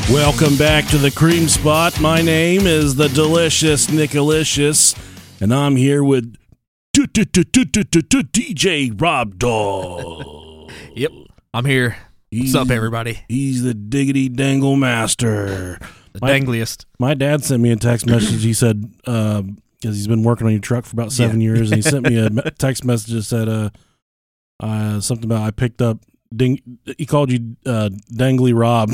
Welcome back to the Cream Spot. My name is the delicious Nicolicious, and I'm here with DJ Rob Dog. Yep, I'm here. What's up, everybody? He's the diggity dangle master. The dangliest. My dad sent me a text message. He said, because he's been working on your truck for about 7 years, and he sent me a text message that said something about I picked up. He called you Dangly Rob.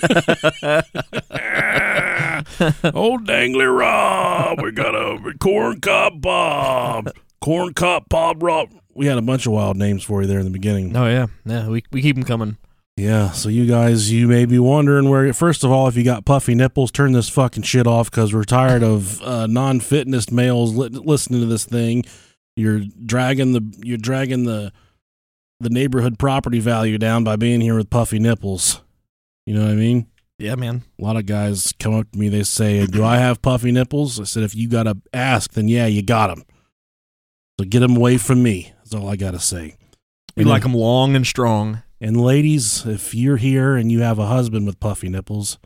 Old Dangly Rob. We got a Corn Cob Bob. Corn Cob Bob Rob. We had a bunch of wild names for you there in the beginning. Oh, yeah. Yeah, we keep them coming. Yeah, so you guys, you may be wondering where, first of all, if you got puffy nipples, turn this fucking shit off because we're tired of non-fitness males listening to this thing. You're dragging the neighborhood property value down by being here with puffy nipples. You know what I mean? Yeah, man. A lot of guys come up to me, they say, do I have puffy nipples? I said, if you got to ask, then yeah, you got them. So get them away from me. That's all I got to say. We like them long and strong. And ladies, if you're here and you have a husband with puffy nipples,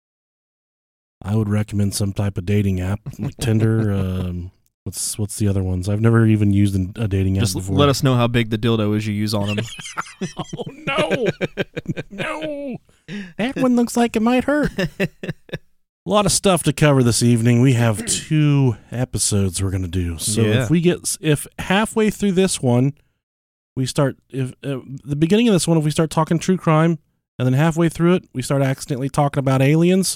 I would recommend some type of dating app, like Tinder. What's the other ones? I've never even used a dating app before. Just let us know how big the dildo is you use on them. Oh, no. No. That one looks like it might hurt. A lot of stuff to cover this evening. We have 2 episodes we're going to do. So if halfway through this one, we start, the beginning of this one, if we start talking true crime, and then halfway through it, we start accidentally talking about aliens,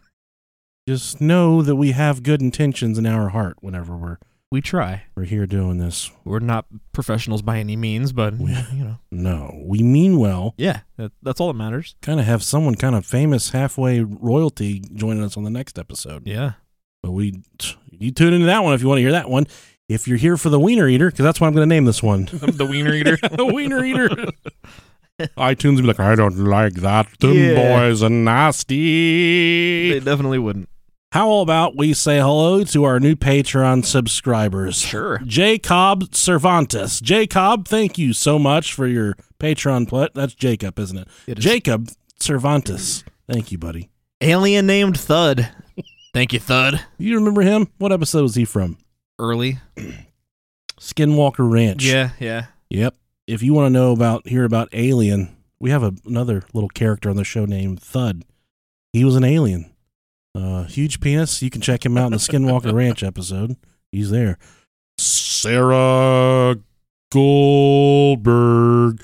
just know that we have good intentions in our heart whenever we try. We're here doing this. We're not professionals by any means, but, No, we mean well. Yeah, that's all that matters. Kind of have someone kind of famous halfway royalty joining us on the next episode. Yeah. But you tune into that one if you want to hear that one. If you're here for the Wiener Eater, because that's what I'm going to name this one. The Wiener Eater? The Wiener Eater. iTunes will be like, I don't like that. Them boys are nasty. They definitely wouldn't. How about we say hello to our new Patreon subscribers? Sure. Jacob Cervantes. Jacob, thank you so much for your Patreon pledge. That's Jacob, isn't it? It is. Jacob Cervantes. Thank you, buddy. Alien named Thud. Thank you, Thud. You remember him? What episode was he from? Early. Skinwalker Ranch. Yeah. Yep. If you want to hear about Alien, we have another little character on the show named Thud. He was an alien. Huge penis. You can check him out in the Skinwalker Ranch episode. He's there. Sarah Goldberg.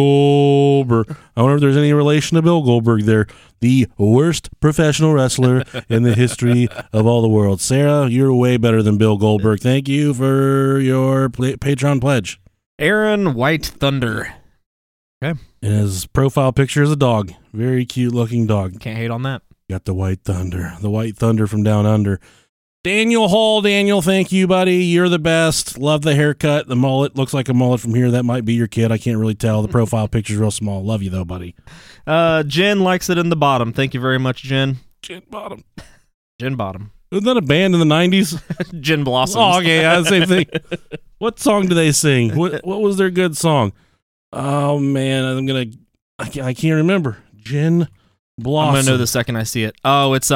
I wonder if there's any relation to Bill Goldberg there. The worst professional wrestler in the history of all the world. Sarah, you're way better than Bill Goldberg. Thank you for your Patreon pledge. Aaron White Thunder. Okay. And his profile picture is a dog. Very cute looking dog. Can't hate on that. Got the White Thunder. The White Thunder from down under. Daniel Hall, thank you, buddy. You're the best. Love the haircut. The mullet looks like a mullet from here. That might be your kid. I can't really tell. The profile picture's real small. Love you, though, buddy. Jen likes it in the bottom. Thank you very much, Jen. Jen Bottom. Jen Bottom. Isn't that a band in the 90s? Jen Blossoms. Oh, okay, yeah, same thing. What song do they sing? What was their good song? Oh, man, I can't remember. Jen Blossom. I'm going to know the second I see it. Oh, it's,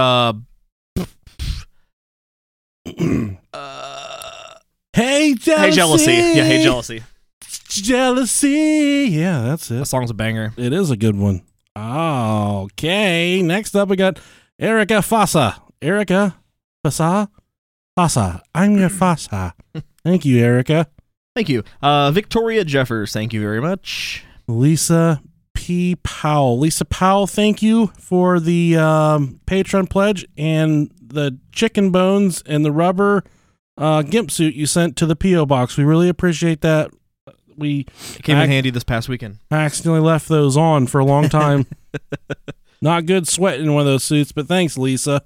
Hey, Jealousy. Hey, Jealousy. Yeah, Hey, Jealousy. Jealousy. Yeah, that's it. That song's a banger. It is a good one. Okay, next up we got Erica Fassa. Erica Fassa? Fassa. I'm your Fassa. Thank you, Erica. Thank you. Victoria Jeffers, thank you very much. Lisa P. Powell. Lisa Powell, thank you for the Patreon pledge and the chicken bones and the rubber gimp suit you sent to the P.O. box. We really appreciate that. It came in handy this past weekend. I accidentally left those on for a long time. Not good sweating in one of those suits, but thanks, Lisa.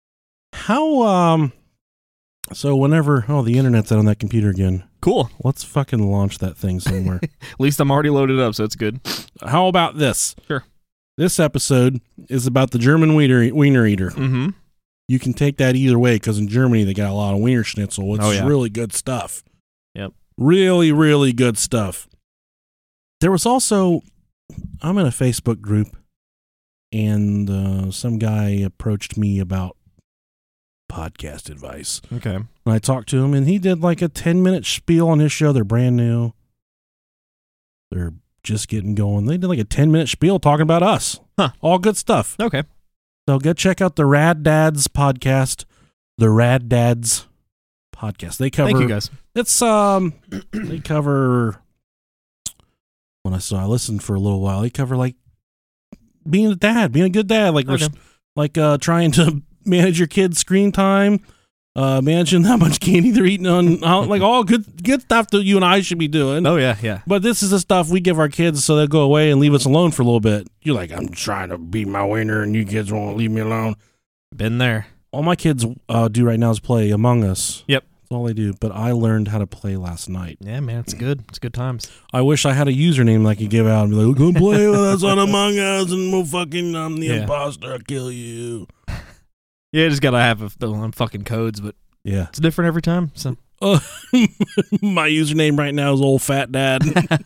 So whenever, the internet's out on that computer again. Cool. Let's fucking launch that thing somewhere. At least I'm already loaded up, so it's good. How about this? Sure. This episode is about the German wiener eater. Mm-hmm. You can take that either way, because in Germany they got a lot of wiener schnitzel, which is yeah. really good stuff. Yep. Really, really good stuff. There was also, I'm in a Facebook group and some guy approached me about podcast advice. Okay. And I talked to him, and he did like a 10-minute spiel on his show. They're brand new. They're just getting going. They did like a 10-minute spiel talking about us. Huh. All good stuff. Okay. So go check out the Rad Dads podcast. The Rad Dads podcast. They cover. Thank you, guys. It's they cover. When I listened for a little while, they cover like being a dad, being a good dad, like trying to manage your kids' screen time, managing how much candy they're eating like all good stuff that you and I should be doing. Oh yeah. But this is the stuff we give our kids so they'll go away and leave us alone for a little bit. You're like, I'm trying to beat my wiener and you kids won't leave me alone. Been there. All my kids do right now is play Among Us. Yep. That's all they do. But I learned how to play last night. Yeah, man, it's good. It's good times. I wish I had a username that I could give out and be like, go play with us on Among Us and we'll fucking, I'm the imposter, I'll kill you. Yeah, just gotta have the fucking codes, but yeah, it's different every time. So my username right now is Old Fat Dad.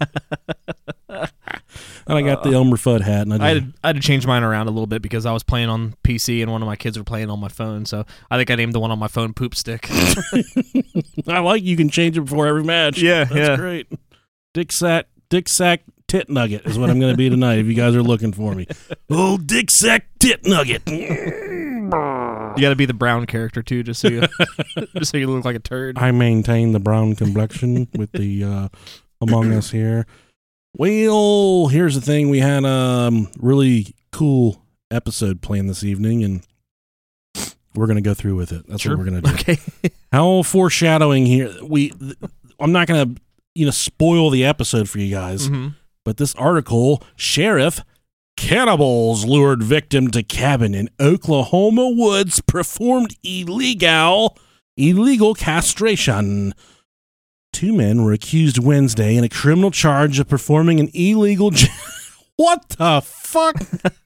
And I got the Elmer Fudd hat. And I had to change mine around a little bit because I was playing on PC and one of my kids were playing on my phone. So I think I named the one on my phone Poop Stick. I like you can change it before every match. That's great. Dick Sack Tit Nugget is what I'm going to be tonight if you guys are looking for me. Oh, Dick Sack Tit Nugget. You got to be the brown character too, just so you look like a turd. I maintain the brown complexion with the Among Us here. Well, here's the thing. We had a really cool episode planned this evening, and we're going to go through with it. That's what we're going to do. Okay. How foreshadowing here. I'm not going to spoil the episode for you guys, but this article, Sheriff, cannibals lured victim to cabin in Oklahoma woods, performed illegal castration. 2 men were accused Wednesday in a criminal charge of performing an illegal... What the fuck?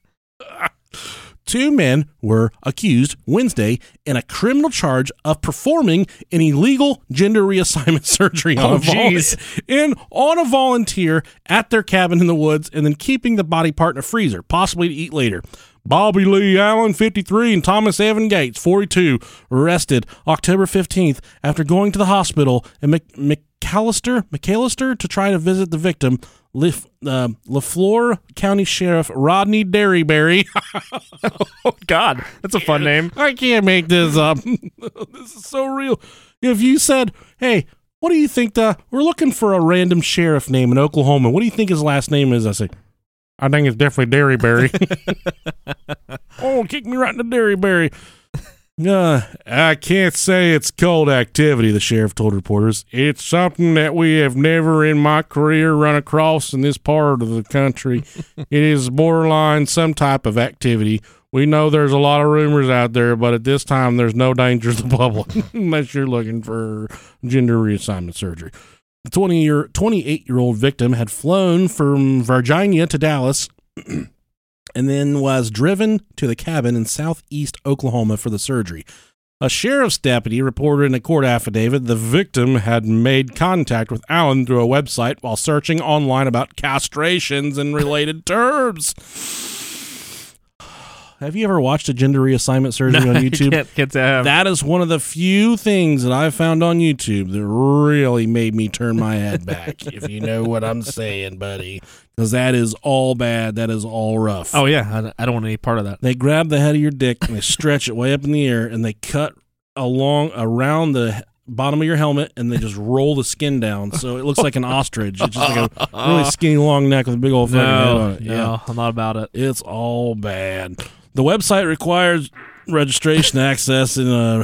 2 men were accused Wednesday in a criminal charge of performing an illegal gender reassignment surgery on a volunteer at their cabin in the woods and then keeping the body part in a freezer, possibly to eat later. Bobby Lee Allen, 53, and Thomas Evan Gates, 42, arrested October 15th after going to the hospital in McAllister to try to visit the victim. LaFleur County Sheriff Rodney Derryberry. Oh, God. That's a fun name. I can't make this up. This is so real. If you said, hey, what do you think we're looking for a random sheriff name in Oklahoma. What do you think his last name is? I say, I think it's definitely Derryberry. Oh, kick me right into Derryberry. I can't say it's cold activity, the sheriff told reporters. It's something that we have never in my career run across in this part of the country. It is borderline some type of activity. We know there's a lot of rumors out there, but at this time there's no danger to the public unless you're looking for gender reassignment surgery. The 28-year-old victim had flown from Virginia to Dallas and then was driven to the cabin in southeast Oklahoma for the surgery. A sheriff's deputy reported in a court affidavit the victim had made contact with Allen through a website while searching online about castrations and related terms. Have you ever watched a gender reassignment surgery on YouTube? Can't say I have. That is one of the few things that I've found on YouTube that really made me turn my head back, if you know what I'm saying, buddy. Because that is all bad. That is all rough. Oh, yeah. I don't want any part of that. They grab the head of your dick and they stretch it way up in the air and they cut around the bottom of your helmet and they just roll the skin down so it looks like an ostrich. It's just like a really skinny long neck with a big old fucking head on it. No, I'm not about it. It's all bad. The website requires registration access in a...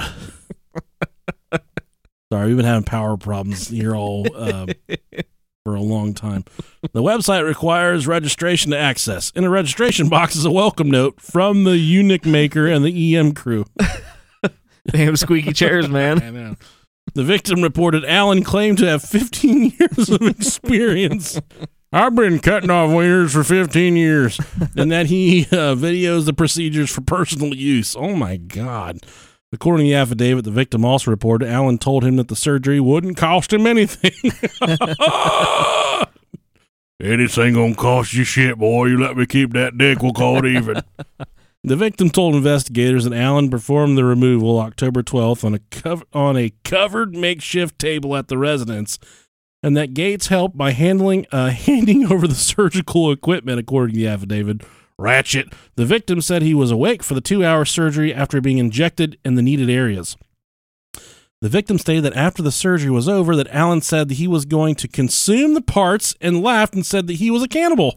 Sorry, we've been having power problems here all for a long time. The website requires registration to access. In the registration box is a welcome note from the eunuch maker and the EM crew. Damn squeaky chairs, man. I know. The victim reported Allen claimed to have 15 years of experience. I've been cutting off wieners for 15 years. And that he videos the procedures for personal use. Oh, my God. According to the affidavit, the victim also reported Allen told him that the surgery wouldn't cost him anything. Anything gonna cost you shit, boy. You let me keep that dick, we'll call it even. The victim told investigators that Allen performed the removal October 12th on a covered makeshift table at the residence, and that Gates helped by handing over the surgical equipment, according to the affidavit. Ratchet. The victim said he was awake for the 2-hour surgery after being injected in the needed areas. The victim stated that after the surgery was over, that Allen said that he was going to consume the parts and laughed and said that he was a cannibal.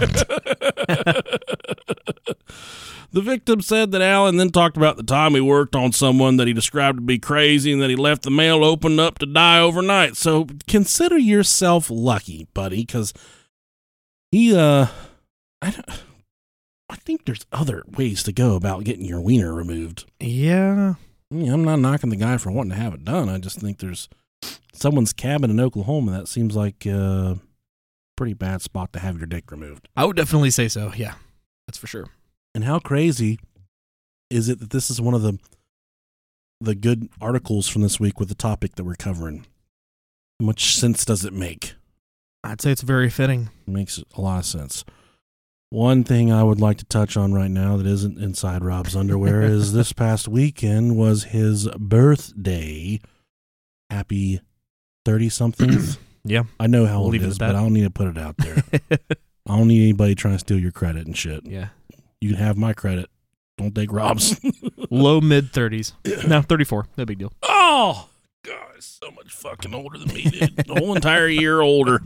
The victim said that Allen then talked about the time he worked on someone that he described to be crazy and that he left the mail open up to die overnight. So consider yourself lucky, buddy, because I think there's other ways to go about getting your wiener removed. Yeah. I'm not knocking the guy for wanting to have it done. I just think there's someone's cabin in Oklahoma. That seems like a pretty bad spot to have your dick removed. I would definitely say so. Yeah, that's for sure. And how crazy is it that this is one of the good articles from this week with the topic that we're covering? How much sense does it make? I'd say it's very fitting. It makes a lot of sense. One thing I would like to touch on right now that isn't inside Rob's underwear is this past weekend was his birthday. Happy 30-something. Yeah. I know how old it is, but I don't need to put it out there. I don't need anybody trying to steal your credit and shit. Yeah. You can have my credit. Don't take Rob's. Low mid-30s. No, 34. No big deal. Oh, God, so much fucking older than me, dude. The whole entire year older.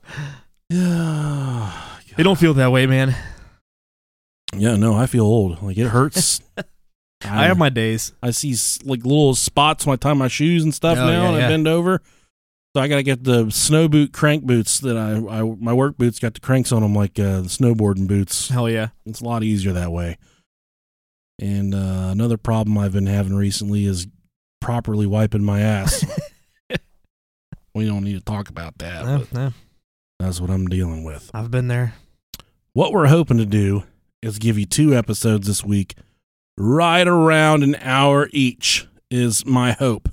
Yeah. They don't feel that way, man. Yeah, no, I feel old. Like, it hurts. I have my days. I see like little spots when I tie my shoes and stuff and I bend over. So I got to get the snow boot crank boots that my work boots got the cranks on them like the snowboarding boots. Hell yeah. It's a lot easier that way. And another problem I've been having recently is properly wiping my ass. We don't need to talk about that. No. That's what I'm dealing with. I've been there. What we're hoping to do is give you 2 episodes this week, right around an hour each, is my hope.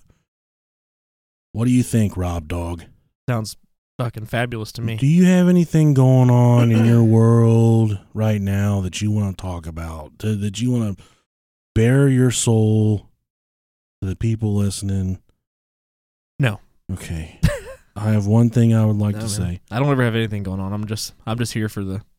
What do you think, Rob Dog? Sounds fucking fabulous to me. Do you have anything going on in your world right now that you want to talk about? That you want to bare your soul to the people listening? No. Okay. I have one thing I would like to say. I don't ever have anything going on. I'm just here for the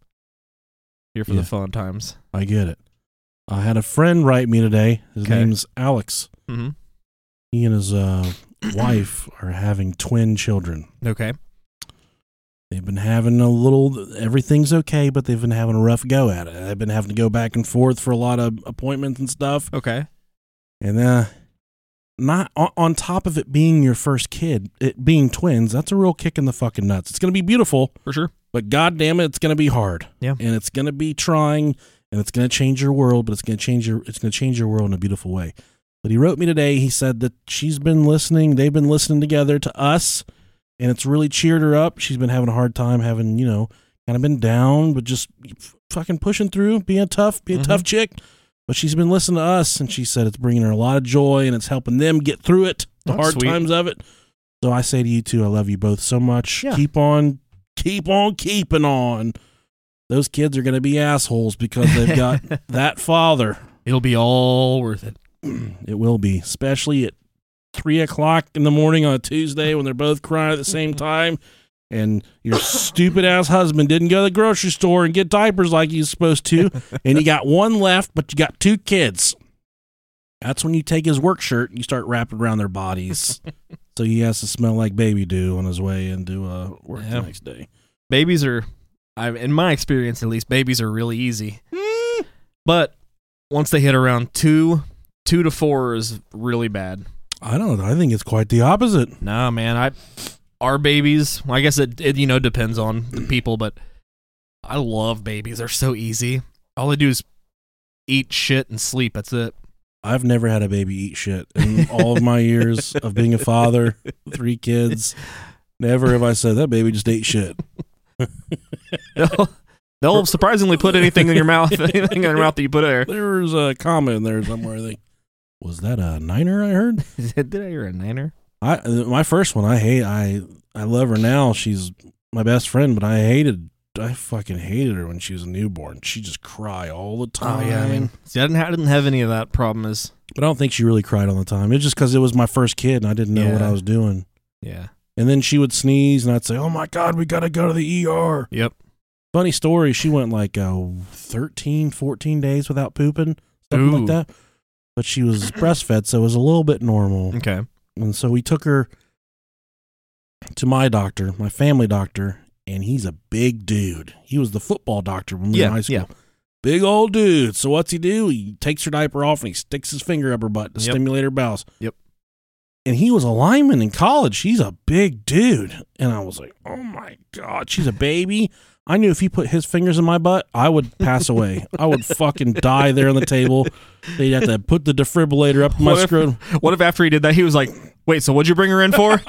the fun times. I get it. I had a friend write me today. His name's Alex. Mm-hmm. He and his wife are having twin children. Okay. They've been having everything's okay, but they've been having a rough go at it. They've been having to go back and forth for a lot of appointments and stuff. Okay. And not on top of it being your first kid, it being twins, that's a real kick in the fucking nuts. It's going to be beautiful. For sure. But goddamn it, it's going to be hard. Yeah. And it's going to be trying, and it's going to change your world, but it's going to change your world in a beautiful way. But he wrote me today. He said that she's been listening. They've been listening together to us, and it's really cheered her up. She's been having a hard time, having, kind of been down, but just fucking pushing through, being a tough chick. But she's been listening to us, and she said it's bringing her a lot of joy, and it's helping them get through it, the hard times of it. So I say to you two, I love you both so much. Yeah. Keep on keeping on. Those kids are going to be assholes because they've got that father. It'll be all worth it. It will be, especially at 3:00 in the morning on a Tuesday when they're both crying at the same time, and your stupid ass husband didn't go to the grocery store and get diapers like he's supposed to, and you got one left, but you got 2 kids. That's when you take his work shirt and you start wrapping around their bodies, so he has to smell like baby dew on his way into work the next day. Babies are, in my experience at least, babies are really easy. But once they hit around 2 to 4 is really bad. I don't know. I think it's quite the opposite. Nah, man. Our babies, well, I guess it depends on the people, but I love babies. They're so easy. All they do is eat shit and sleep. That's it. I've never had a baby eat shit in all of my years of being a father, 3 kids. Never have I said that baby just ate shit. They'll surprisingly put anything in your mouth, anything in your mouth that you put there. There was a comment in there somewhere. I think, was that a Niner I heard? Did I hear a Niner? My first one, I hate. I love her now. She's my best friend, but I fucking hated her when she was a newborn. She just cried all the time. Oh, yeah, I mean, see, I didn't have any of that problem. But I don't think she really cried all the time. It's just because it was my first kid and I didn't know what I was doing. Yeah. And then she would sneeze and I'd say, oh my God, we got to go to the ER. Yep. Funny story, she went like 13, 14 days without pooping, something like that. But she was breastfed, so it was a little bit normal. Okay. And so we took her to my doctor, my family doctor, and he's a big dude. He was the football doctor when we were in high school. Yeah. Big old dude. So what's he do? He takes her diaper off and he sticks his finger up her butt to stimulate her bowels. Yep. And he was a lineman in college. He's a big dude. And I was like, oh my God, she's a baby. I knew if he put his fingers in my butt, I would pass away. I would fucking die there on the table. They'd have to put the defibrillator up my scrotum. What if after he did that, he was like, wait, so what'd you bring her in for?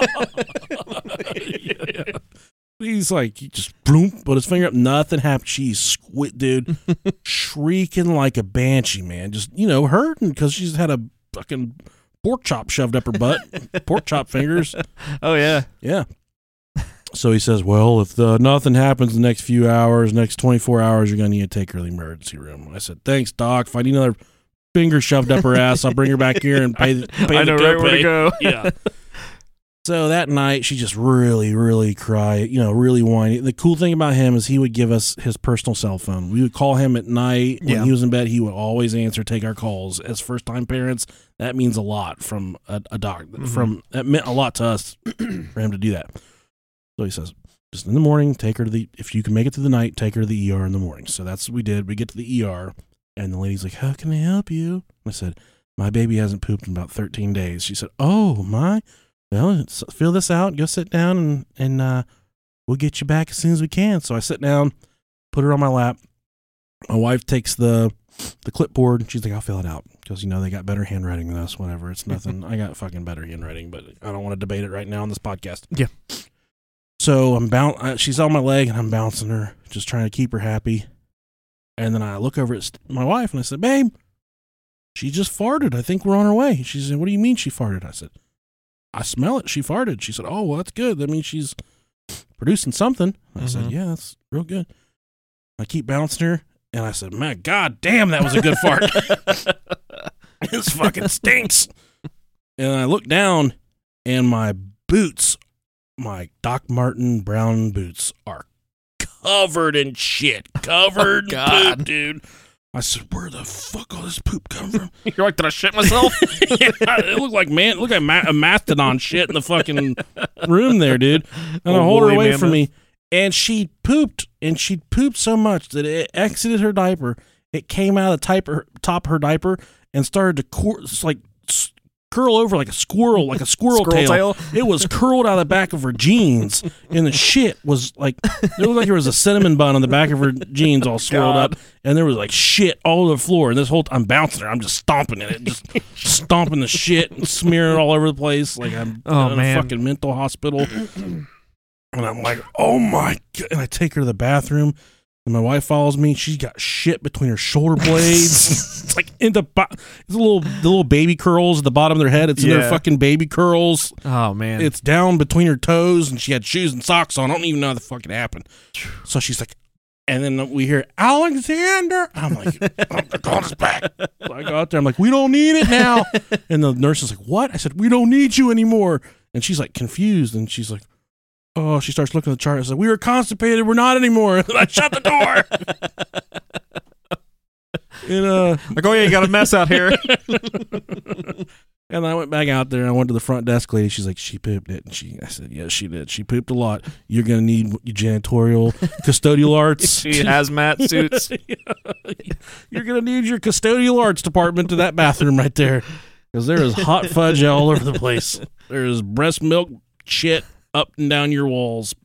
Yeah. He's like, he just boom, put his finger up, nothing happened. She's dude, shrieking like a banshee, man. Just, hurting because she's had a fucking pork chop shoved up her butt. Pork chop fingers. Oh, yeah. Yeah. So he says, well, if nothing happens in the next few hours, next 24 hours, you're going to need to take her to the emergency room. I said, thanks, Doc. If I need another finger shoved up her ass, I'll bring her back here and pay I know right where to go. Yeah. So that night, she just really, really cried, really whiny. The cool thing about him is he would give us his personal cell phone. We would call him at night. When he was in bed, he would always answer, take our calls. As first-time parents, that means a lot from a doc. Mm-hmm. That meant a lot to us for him to do that. So he says, just in the morning, take her to if you can make it through the night, take her to the ER in the morning. So that's what we did. We get to the ER, and the lady's like, how can I help you? And I said, my baby hasn't pooped in about 13 days. She said, oh, my. Well, fill this out, go sit down, and we'll get you back as soon as we can. So I sit down, put her on my lap. My wife takes the clipboard, and she's like, I'll fill it out. Because, they got better handwriting than us, whatever. It's nothing. I got fucking better handwriting, but I don't want to debate it right now on this podcast. Yeah. So she's on my leg, and I'm bouncing her, just trying to keep her happy. And then I look over at my wife, and I said, babe, she just farted. I think we're on our way. She said, what do you mean she farted? I said, I smell it. She farted. She said, oh, well, that's good. That means she's producing something. I said, yeah, that's real good. I keep bouncing her, and I said, man, God damn, that was a good fart. This fucking stinks. And I look down, and my boots, my Doc Marten brown boots, are covered in shit. Covered in poop, dude. I said, where the fuck all this poop come from? You're like, did I shit myself? Yeah, it looked like a mastodon shit in the fucking room there, dude. And I hold her away from me. And she pooped so much that it exited her diaper. It came out of the top of her diaper and started to curl over like a squirrel tail. It was curled out of the back of her jeans, and the shit was like, it looked like there was a cinnamon bun on the back of her jeans all swirled up, and there was like shit all over the floor. And this whole I'm bouncing her, I'm just stomping in it, just stomping the shit and smearing it all over the place like I'm in a fucking mental hospital. And I'm like, oh my God. And I take her to the bathroom. And my wife follows me. She's got shit between her shoulder blades. It's like the little baby curls at the bottom of their head. It's in their fucking baby curls. Oh, man. It's down between her toes, and she had shoes and socks on. I don't even know how the fuck it happened. So she's like, and then we hear, Alexander. I'm like, they're calling us back. So I go out there. I'm like, we don't need it now. And the nurse is like, what? I said, we don't need you anymore. And she's like confused, and she's like, oh, she starts looking at the chart. I said, we were constipated. We're not anymore. And I shut the door. And, like, oh, yeah, you got a mess out here. And I went back out there, and I went to the front desk lady. She's like, she pooped it. And I said, yes, she did. She pooped a lot. You're going to need your janitorial, custodial arts. She hazmat suits. You're going to need your custodial arts department to that bathroom right there. Because there is hot fudge all over the place. There is breast milk shit up and down your walls.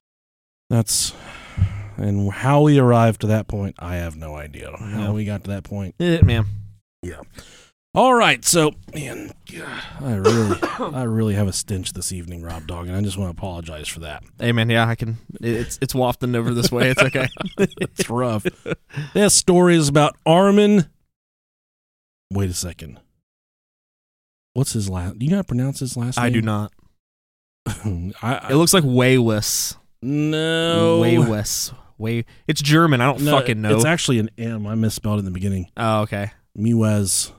And how we arrived to that point, I have no idea how we got to that point. Man. Yeah. All right, so man, I really have a stench this evening, Rob Dog, and I just want to apologize for that. Hey man, yeah, I can. It's wafting over this way. It's okay. It's rough. This story is about Armin. Wait a second. What's his last? Do you know how to pronounce his last name? I do not. It looks like Wayless. No. Way West. It's German. I don't fucking know. It's actually an M. I misspelled it in the beginning. Oh, okay. Mewes.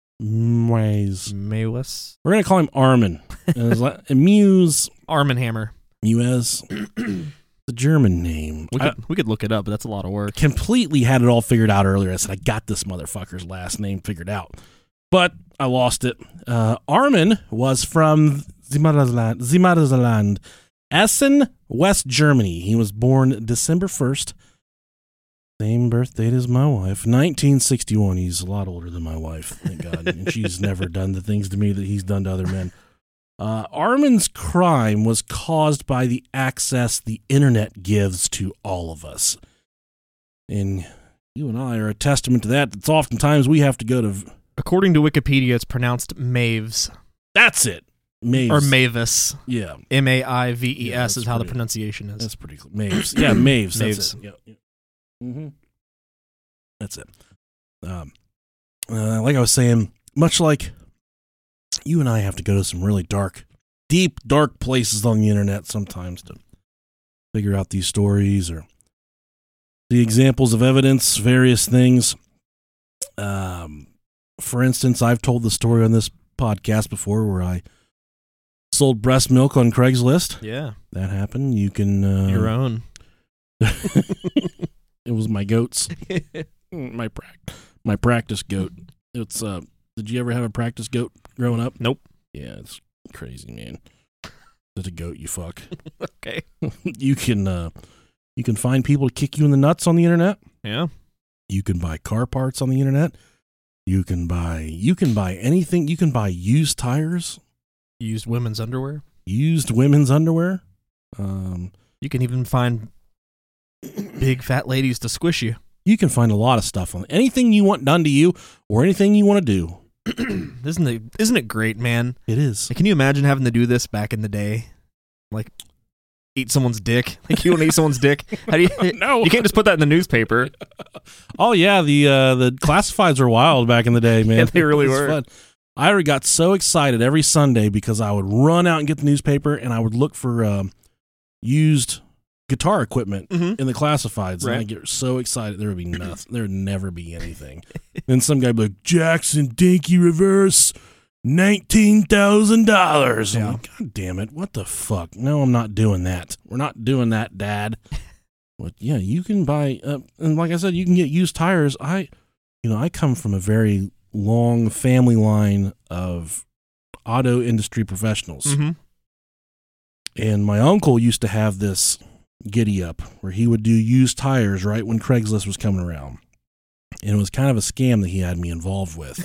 Mewes. We're going to call him Armin. Muse. Arm & Hammer. Mewes. The German name. We could look it up, but that's a lot of work. Completely had it all figured out earlier. I said, I got this motherfucker's last name figured out. But I lost it. Armin was from Zimmerland, Essen, West Germany. He was born December 1st. Same birth date as my wife, 1961. He's a lot older than my wife, thank God. And she's never done the things to me that he's done to other men. Armin's crime was caused by the access the internet gives to all of us. And you and I are a testament to that. It's oftentimes we have to go to... According to Wikipedia, it's pronounced Maves. That's it. Maves. Or Mavis. Yeah. Maives is how the pronunciation is. That's pretty cool. Maves. Yeah, Maves. That's Maves. it. Yeah. Mm-hmm. That's it. Like I was saying, much like you and I have to go to some really deep, dark places on the internet sometimes to figure out these stories or the examples of evidence, various things. For instance, I've told the story on this podcast before where I sold breast milk on Craigslist. Yeah. That happened. You can... Your own. It was my goats. my practice goat. It's did you ever have a practice goat growing up? Nope. Yeah, it's crazy, man. It's a goat you fuck. Okay. You can find people to kick you in the nuts on the internet. Yeah. You can buy car parts on the internet. You can buy anything. You can buy used tires. Used women's underwear. You can even find big fat ladies to squish you. You can find a lot of stuff on anything you want done to you or anything you want to do. Isn't it great, man? It is. Can you imagine having to do this back in the day? Like eat someone's dick? Like you want to eat someone's dick? How do you No. You can't just put that in the newspaper. Oh yeah, the classifieds were wild back in the day, man. Yeah, they really were. Fun. I got so excited every Sunday because I would run out and get the newspaper and I would look for used guitar equipment in the classifieds. Right. And I get so excited. There would be nothing. There would never be anything. Then some guy would be like, Jackson Dinky Reverse, $19,000. Yeah. I'm like, God damn it. What the fuck? No, I'm not doing that. We're not doing that, Dad. But yeah, you can buy, and like I said, you can get used tires. I come from a very long family line of auto industry professionals. Mm-hmm. And my uncle used to have this giddy up where he would do used tires right when Craigslist was coming around. And it was kind of a scam that he had me involved with.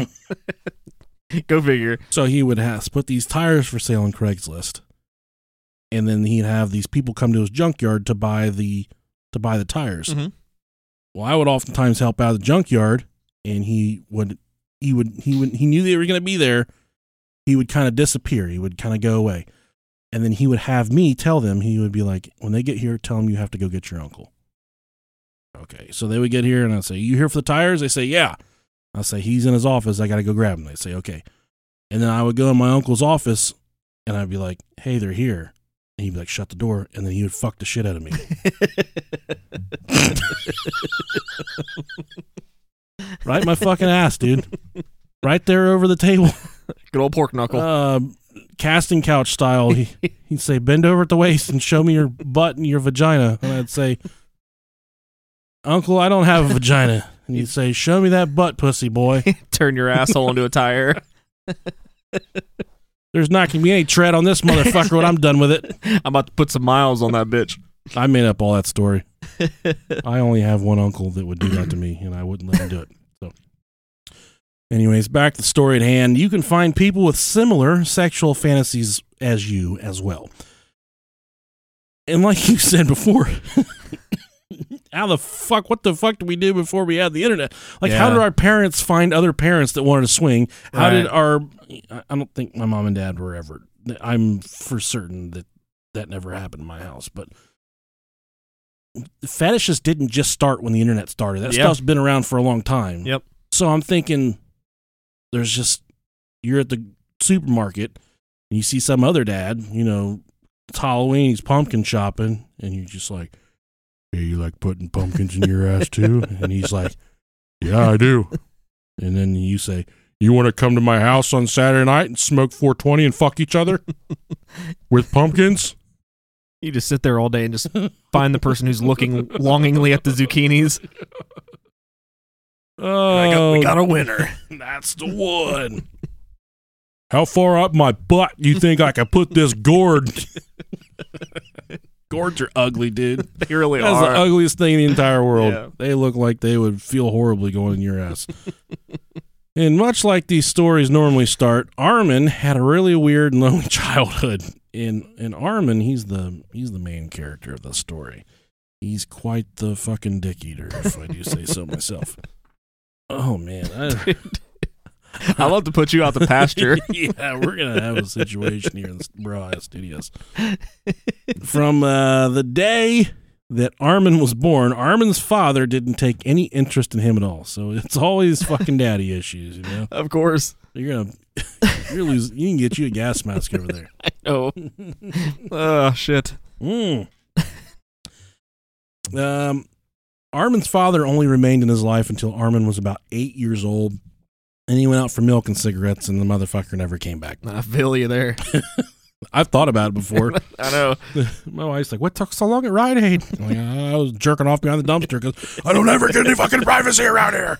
Go figure. So he would put these tires for sale on Craigslist. And then he'd have these people come to his junkyard to buy the tires. Mm-hmm. Well, I would oftentimes help out at the junkyard, and he knew they were going to be there. He would kind of disappear. He would kind of go away. And then he would have me tell them, he would be like, when they get here, tell them you have to go get your uncle. Okay. So they would get here and I'd say, you here for the tires? They say, yeah. I'll say, he's in his office. I got to go grab him. They say, okay. And then I would go in my uncle's office and I'd be like, hey, they're here. And he'd be like, shut the door. And then he would fuck the shit out of me. Right? My fucking ass, dude. Right there over the table. Good old pork knuckle. Casting couch style. He'd say, bend over at the waist and show me your butt and your vagina. And I'd say, Uncle, I don't have a vagina. And he'd say, show me that butt, pussy boy. Turn your asshole into a tire. There's not going to be any tread on this motherfucker when I'm done with it. I'm about to put some miles on that bitch. I made up all that story. I only have one uncle that would do that to me, and I wouldn't let him do it. So, anyways, back to the story at hand. You can find people with similar sexual fantasies as you as well. And like you said before, what the fuck did we do before we had the internet? Like, How did our parents find other parents that wanted to swing? How did I don't think my mom and dad were ever, I'm for certain that never happened in my house, but fetishes didn't just start when the internet started. That stuff's been around for a long time. Yep. So I'm thinking you're at the supermarket and you see some other dad, it's Halloween, he's pumpkin shopping, and you're just like, hey, you like putting pumpkins in your ass too? And he's like, yeah, I do. And then you say, you want to come to my house on Saturday night and smoke 420 and fuck each other with pumpkins? You just sit there all day and just find the person who's looking longingly at the zucchinis. Oh, we got a winner. That's the one. How far up my butt do you think I can put this gourd? Gourds are ugly, dude. They really That's are. the ugliest thing in the entire world. Yeah. They look like they would feel horribly going in your ass. And much like these stories normally start, Armin had a really weird and lonely childhood. And Armin, he's the main character of the story. He's quite the fucking dick eater, if I do say so myself. Oh man, I love to put you out the pasture. Yeah, we're gonna have a situation here in the Brawlhalla Studios. From the day that Armin was born, Armin's father didn't take any interest in him at all. So it's always fucking daddy issues, you know. Of course. You're losing. You can get you a gas mask over there. I know. Oh shit. Armin's father only remained in his life until Armin was about 8 years old, and he went out for milk and cigarettes, and the motherfucker never came back. I feel you there. I've thought about it before. I know. My wife's like, what took so long at Rite Aid? I'm like, I was jerking off behind the dumpster because I don't ever get any fucking privacy around here.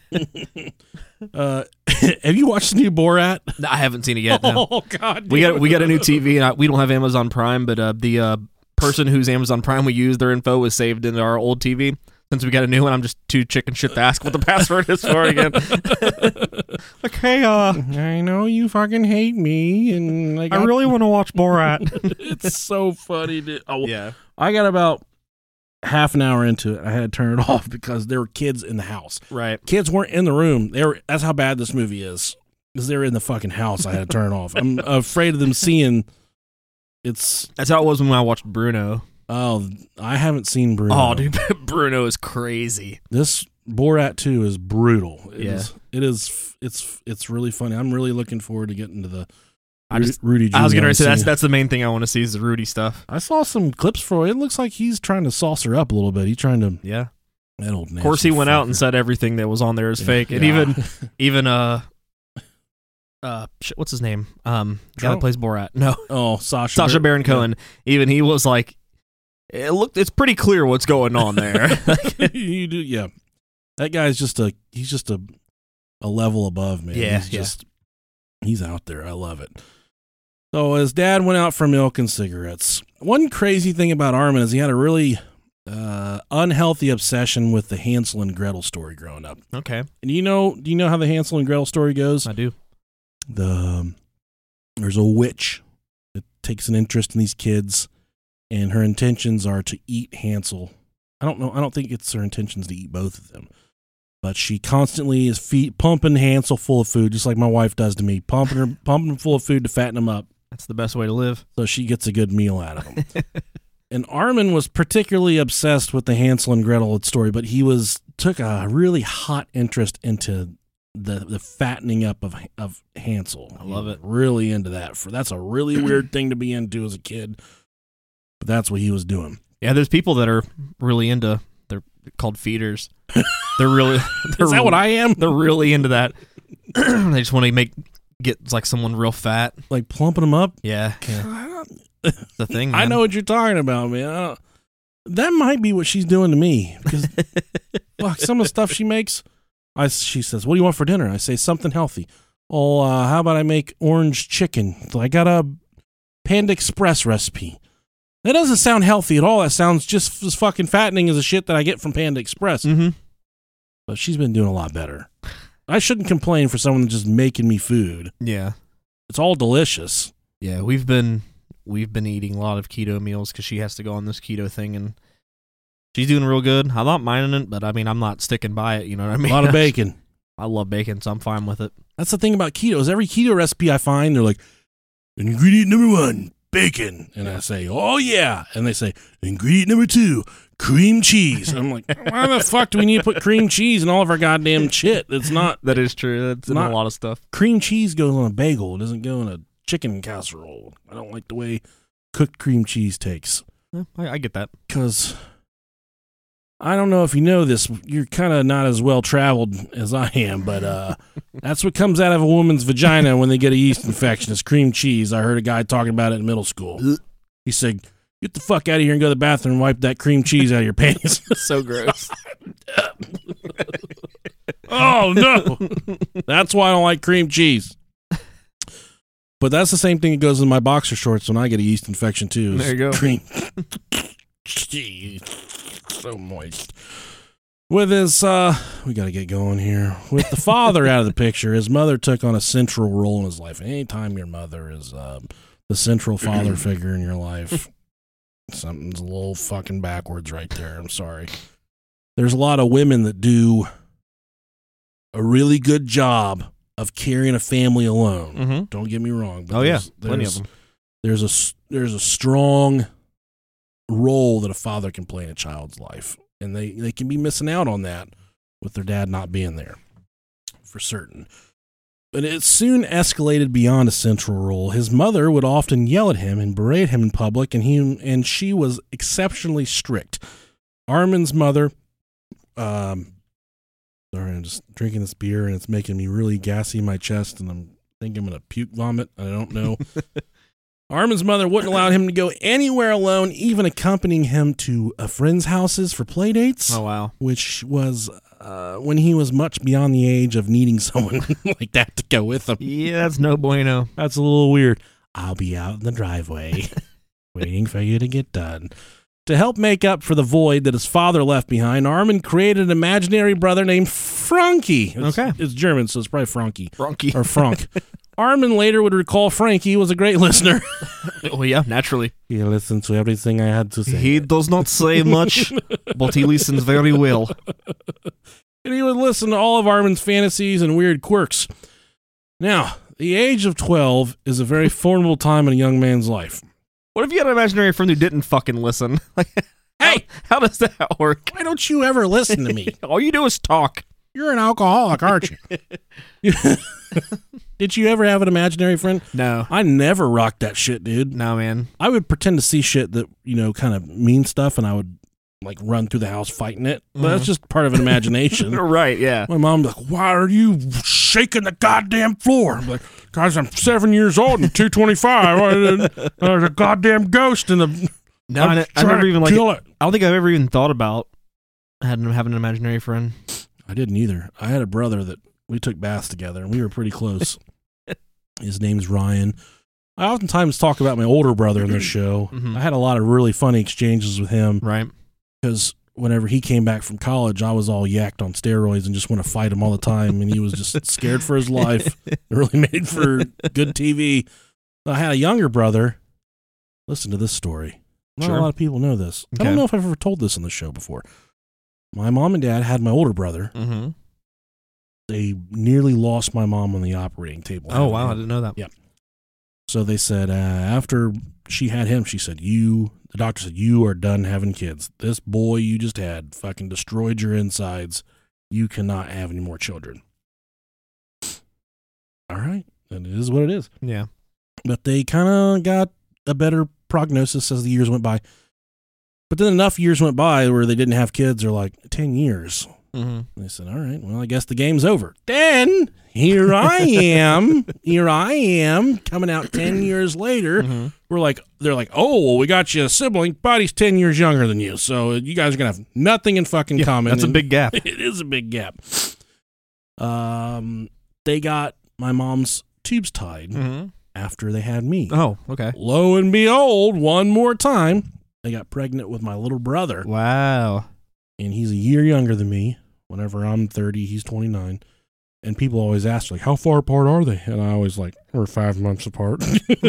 Have you watched the new Borat? I haven't seen it yet. No. Oh, God. We got a new TV, and we don't have Amazon Prime, but the person whose Amazon Prime we use, their info was saved into our old TV. Since we got a new one, I'm just too chicken shit to ask what the password is for again. Like, hey, I know you fucking hate me, and I really want to watch Borat. It's so funny, dude. Oh, yeah. I got about half an hour into it. I had to turn it off because there were kids in the house. Right. Kids weren't in the room. That's how bad this movie is. Because they were in the fucking house. I had to turn it off. I'm afraid of them seeing. That's how it was when I watched Bruno. Oh, I haven't seen Bruno. Oh, dude, Bruno is crazy. This Borat 2 is brutal. It's really funny. I'm really looking forward to getting to the Rudy Giuliani. I was going to say that's the main thing I want to see is the Rudy stuff. I saw some clips for it. It looks like he's trying to sauce her up a little bit. He's trying to that old nasty. Of course, he went out and said everything that was on there is fake, and even what's his name? Guy that plays Borat. No, Sacha Baron Cohen. Yeah. Even he was like, it's pretty clear what's going on there. You do, yeah. That guy's just a level above, man. Yeah, he's out there. I love it. So his dad went out for milk and cigarettes. One crazy thing about Armin is he had a really unhealthy obsession with the Hansel and Gretel story growing up. Okay. And do you know how the Hansel and Gretel story goes? I do. There's a witch that takes an interest in these kids, and her intentions are to eat Hansel. I don't think it's her intentions to eat both of them. But she constantly is pumping Hansel full of food, just like my wife does to me, pumping him full of food to fatten him up. That's the best way to live. So she gets a good meal out of him. And Armin was particularly obsessed with the Hansel and Gretel story, but he took a really hot interest into the fattening up of Hansel. I love it. Really into that. That's a really weird thing to be into as a kid. But that's what he was doing. Yeah, there's people that are really into. They're called feeders. They're really. Is that what I am? They're really into that. They just want to get like someone real fat, like plumping them up. Yeah, the thing. Man. I know what you're talking about, man. That might be what she's doing to me because fuck, some of the stuff she makes. She says, "What do you want for dinner?" I say something healthy. Oh, how about I make orange chicken? I got a Panda Express recipe. That doesn't sound healthy at all. That sounds just as fucking fattening as the shit that I get from Panda Express. Mm-hmm. But she's been doing a lot better. I shouldn't complain for someone just making me food. Yeah. It's all delicious. Yeah, we've been eating a lot of keto meals because she has to go on this keto thing, and she's doing real good. I'm not minding it, but I mean, I'm not sticking by it. You know what I mean? A lot of bacon. I love bacon, so I'm fine with it. That's the thing about keto is every keto recipe I find, they're like, ingredient number 1, bacon. And I say, oh yeah. And they say, ingredient number 2, cream cheese. And I'm like, why the fuck do we need to put cream cheese in all of our goddamn shit? It's not. That is true. That's in a lot of stuff. Cream cheese goes on a bagel. It doesn't go in a chicken casserole. I don't like the way cooked cream cheese takes. Yeah, I get that. Because I don't know if you know this, you're kind of not as well traveled as I am, but that's what comes out of a woman's vagina when they get a yeast infection. It's cream cheese. I heard a guy talking about it in middle school. He said, "Get the fuck out of here and go to the bathroom and wipe that cream cheese out of your panties." So gross. Oh, no. That's why I don't like cream cheese. But that's the same thing that goes in my boxer shorts when I get a yeast infection, too. There you go. Cream cheese. So moist. With his, we got to get going here. With the father out of the picture, his mother took on a central role in his life. Anytime your mother is the central father figure in your life, something's a little fucking backwards right there. I'm sorry. There's a lot of women that do a really good job of carrying a family alone. Mm-hmm. Don't get me wrong. But plenty of them. There's a strong role that a father can play in a child's life, and they can be missing out on that with their dad not being there, for certain. But it soon escalated beyond a central role. His mother would often yell at him and berate him in public, and she was exceptionally strict. Armin's mother, sorry, I'm just drinking this beer and it's making me really gassy in my chest, and I'm thinking I'm gonna puke vomit. I don't know. Armin's mother wouldn't allow him to go anywhere alone, even accompanying him to friends' houses for play dates. Oh, wow. Which was when he was much beyond the age of needing someone like that to go with him. Yeah, that's no bueno. That's a little weird. I'll be out in the driveway waiting for you to get done. To help make up for the void that his father left behind, Armin created an imaginary brother named Frankie. It's German, so it's probably Frankie. Frankie. Or Frank. Armin later would recall Frankie was a great listener. Oh, yeah, naturally. He listened to everything I had to say. He does not say much, but he listens very well. And he would listen to all of Armin's fantasies and weird quirks. Now, the age of 12 is a very formidable time in a young man's life. What if you had an imaginary friend who didn't fucking listen? Hey! How does that work? Why don't you ever listen to me? All you do is talk. You're an alcoholic, aren't you? Did you ever have an imaginary friend? No. I never rocked that shit, dude. No, man. I would pretend to see shit that, kind of mean stuff, and I would, run through the house fighting it. But that's just part of an imagination. Right, yeah. My mom's like, "Why are you shaking the goddamn floor?" I'm like, "Guys, I'm 7 years old and 225. There's a goddamn ghost in the... No, I never even, kill it. I don't think I've ever even thought about having an imaginary friend. I didn't either. I had a brother that we took baths together, and we were pretty close. His name's Ryan. I oftentimes talk about my older brother in this show. Mm-hmm. I had a lot of really funny exchanges with him. Right. Because whenever he came back from college, I was all yacked on steroids and just want to fight him all the time, and he was just scared for his life. It really made for good TV. I had a younger brother. Listen to this story. Not a lot of people know this. Okay. I don't know if I've ever told this on the show before. My mom and dad had my older brother. Mm-hmm. They nearly lost my mom on the operating table. Oh, wow. I didn't know that. Yeah. So they said after she had him, she said, the doctor said, "You are done having kids. This boy you just had fucking destroyed your insides. You cannot have any more children." All right. And it is what it is. Yeah. But they kind of got a better prognosis as the years went by. But then enough years went by where they didn't have kids, or 10 years. Mm-hmm. And they said, "All right, well, I guess the game's over." Then here I am coming out 10 years later. Mm-hmm. They're like, "Oh, well, we got you a sibling, but he's 10 years younger than you. So you guys are going to have nothing in fucking common." That's a big gap. It is a big gap. They got my mom's tubes tied after they had me. Oh, okay. Lo and behold, one more time, they got pregnant with my little brother. Wow. And he's a year younger than me. Whenever I'm 30, he's 29. And people always ask, how far apart are they? And I always we're 5 months apart.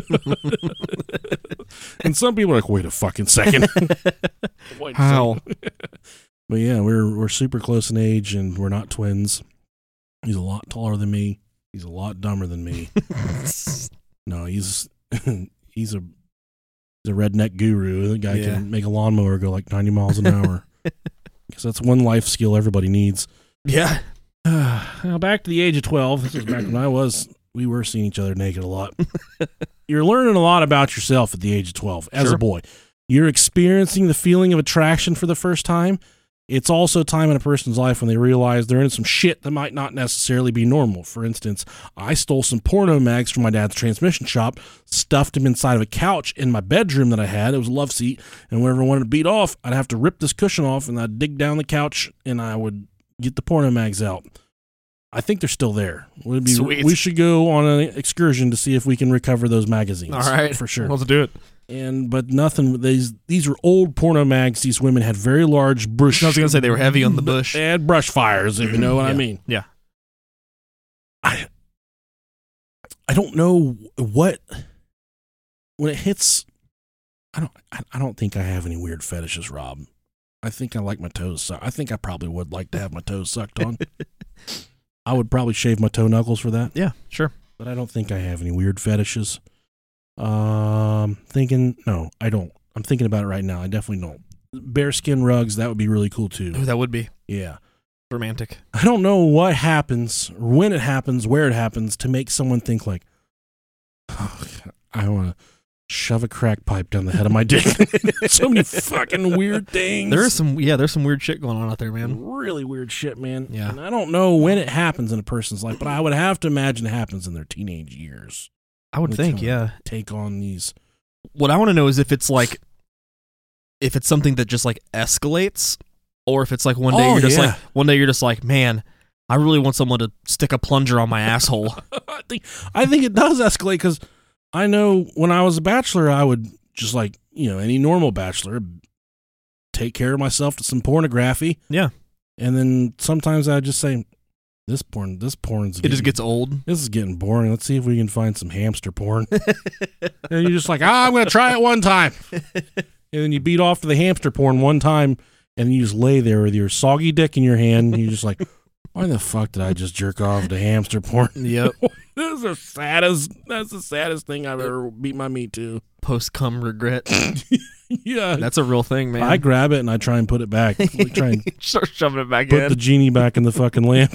And some people are like, wait a fucking second. How? But yeah, we're super close in age, and we're not twins. He's a lot taller than me. He's a lot dumber than me. No, he's a redneck guru. The guy can make a lawnmower go 90 miles an hour. Because that's one life skill everybody needs. Yeah. Now back to the age of 12. This was back when I was we were seeing each other naked a lot. You're learning a lot about yourself at the age of 12 as a boy. You're experiencing the feeling of attraction for the first time. It's also a time in a person's life when they realize they're in some shit that might not necessarily be normal. For instance, I stole some porno mags from my dad's transmission shop, stuffed them inside of a couch in my bedroom that I had. It was a love seat, and whenever I wanted to beat off, I'd have to rip this cushion off, and I'd dig down the couch, and I would get the porno mags out. I think they're still there. Sweet. We should go on an excursion to see if we can recover those magazines. All right. For sure. Let's do it. But nothing. These were old porno mags. These women had very large brush. I was gonna say they were heavy on the bush. They had brush fires, if you know what I mean. Yeah. I don't know what when it hits. I don't think I have any weird fetishes, Rob. I think I like my toes sucked. I think I probably would like to have my toes sucked on. I would probably shave my toe knuckles for that. Yeah, sure. But I don't think I have any weird fetishes. No, I don't. I'm thinking about it right now. I definitely don't. Bearskin rugs, that would be really cool too. Oh, that would be. Yeah. Romantic. I don't know what happens, or when it happens, where it happens, to make someone think like, oh, I want to shove a crack pipe down the head of my dick. So many fucking weird things. There's some weird shit going on out there, man. Really weird shit, man. Yeah. And I don't know when it happens in a person's life, but I would have to imagine it happens in their teenage years. I would think, yeah. Take on these. What I want to know is if it's something that just like escalates, or if it's like one day you're just like, man, I really want someone to stick a plunger on my asshole. I think it does escalate, because I know when I was a bachelor, I would just like, any normal bachelor, take care of myself to some pornography. Yeah. And then sometimes I'd just say, This porn's just gets old. This is getting boring. Let's see if we can find some hamster porn. And you're just like, I'm going to try it one time. And then you beat off to the hamster porn one time, and you just lay there with your soggy dick in your hand, and you're just like, why the fuck did I just jerk off to hamster porn? Yep. That's the saddest thing I've ever beat my meat to. Post-cum regret. Yeah. That's a real thing, man. I grab it and I try and put it back. Like, try and start shoving it back put in. the genie back in the fucking lamp.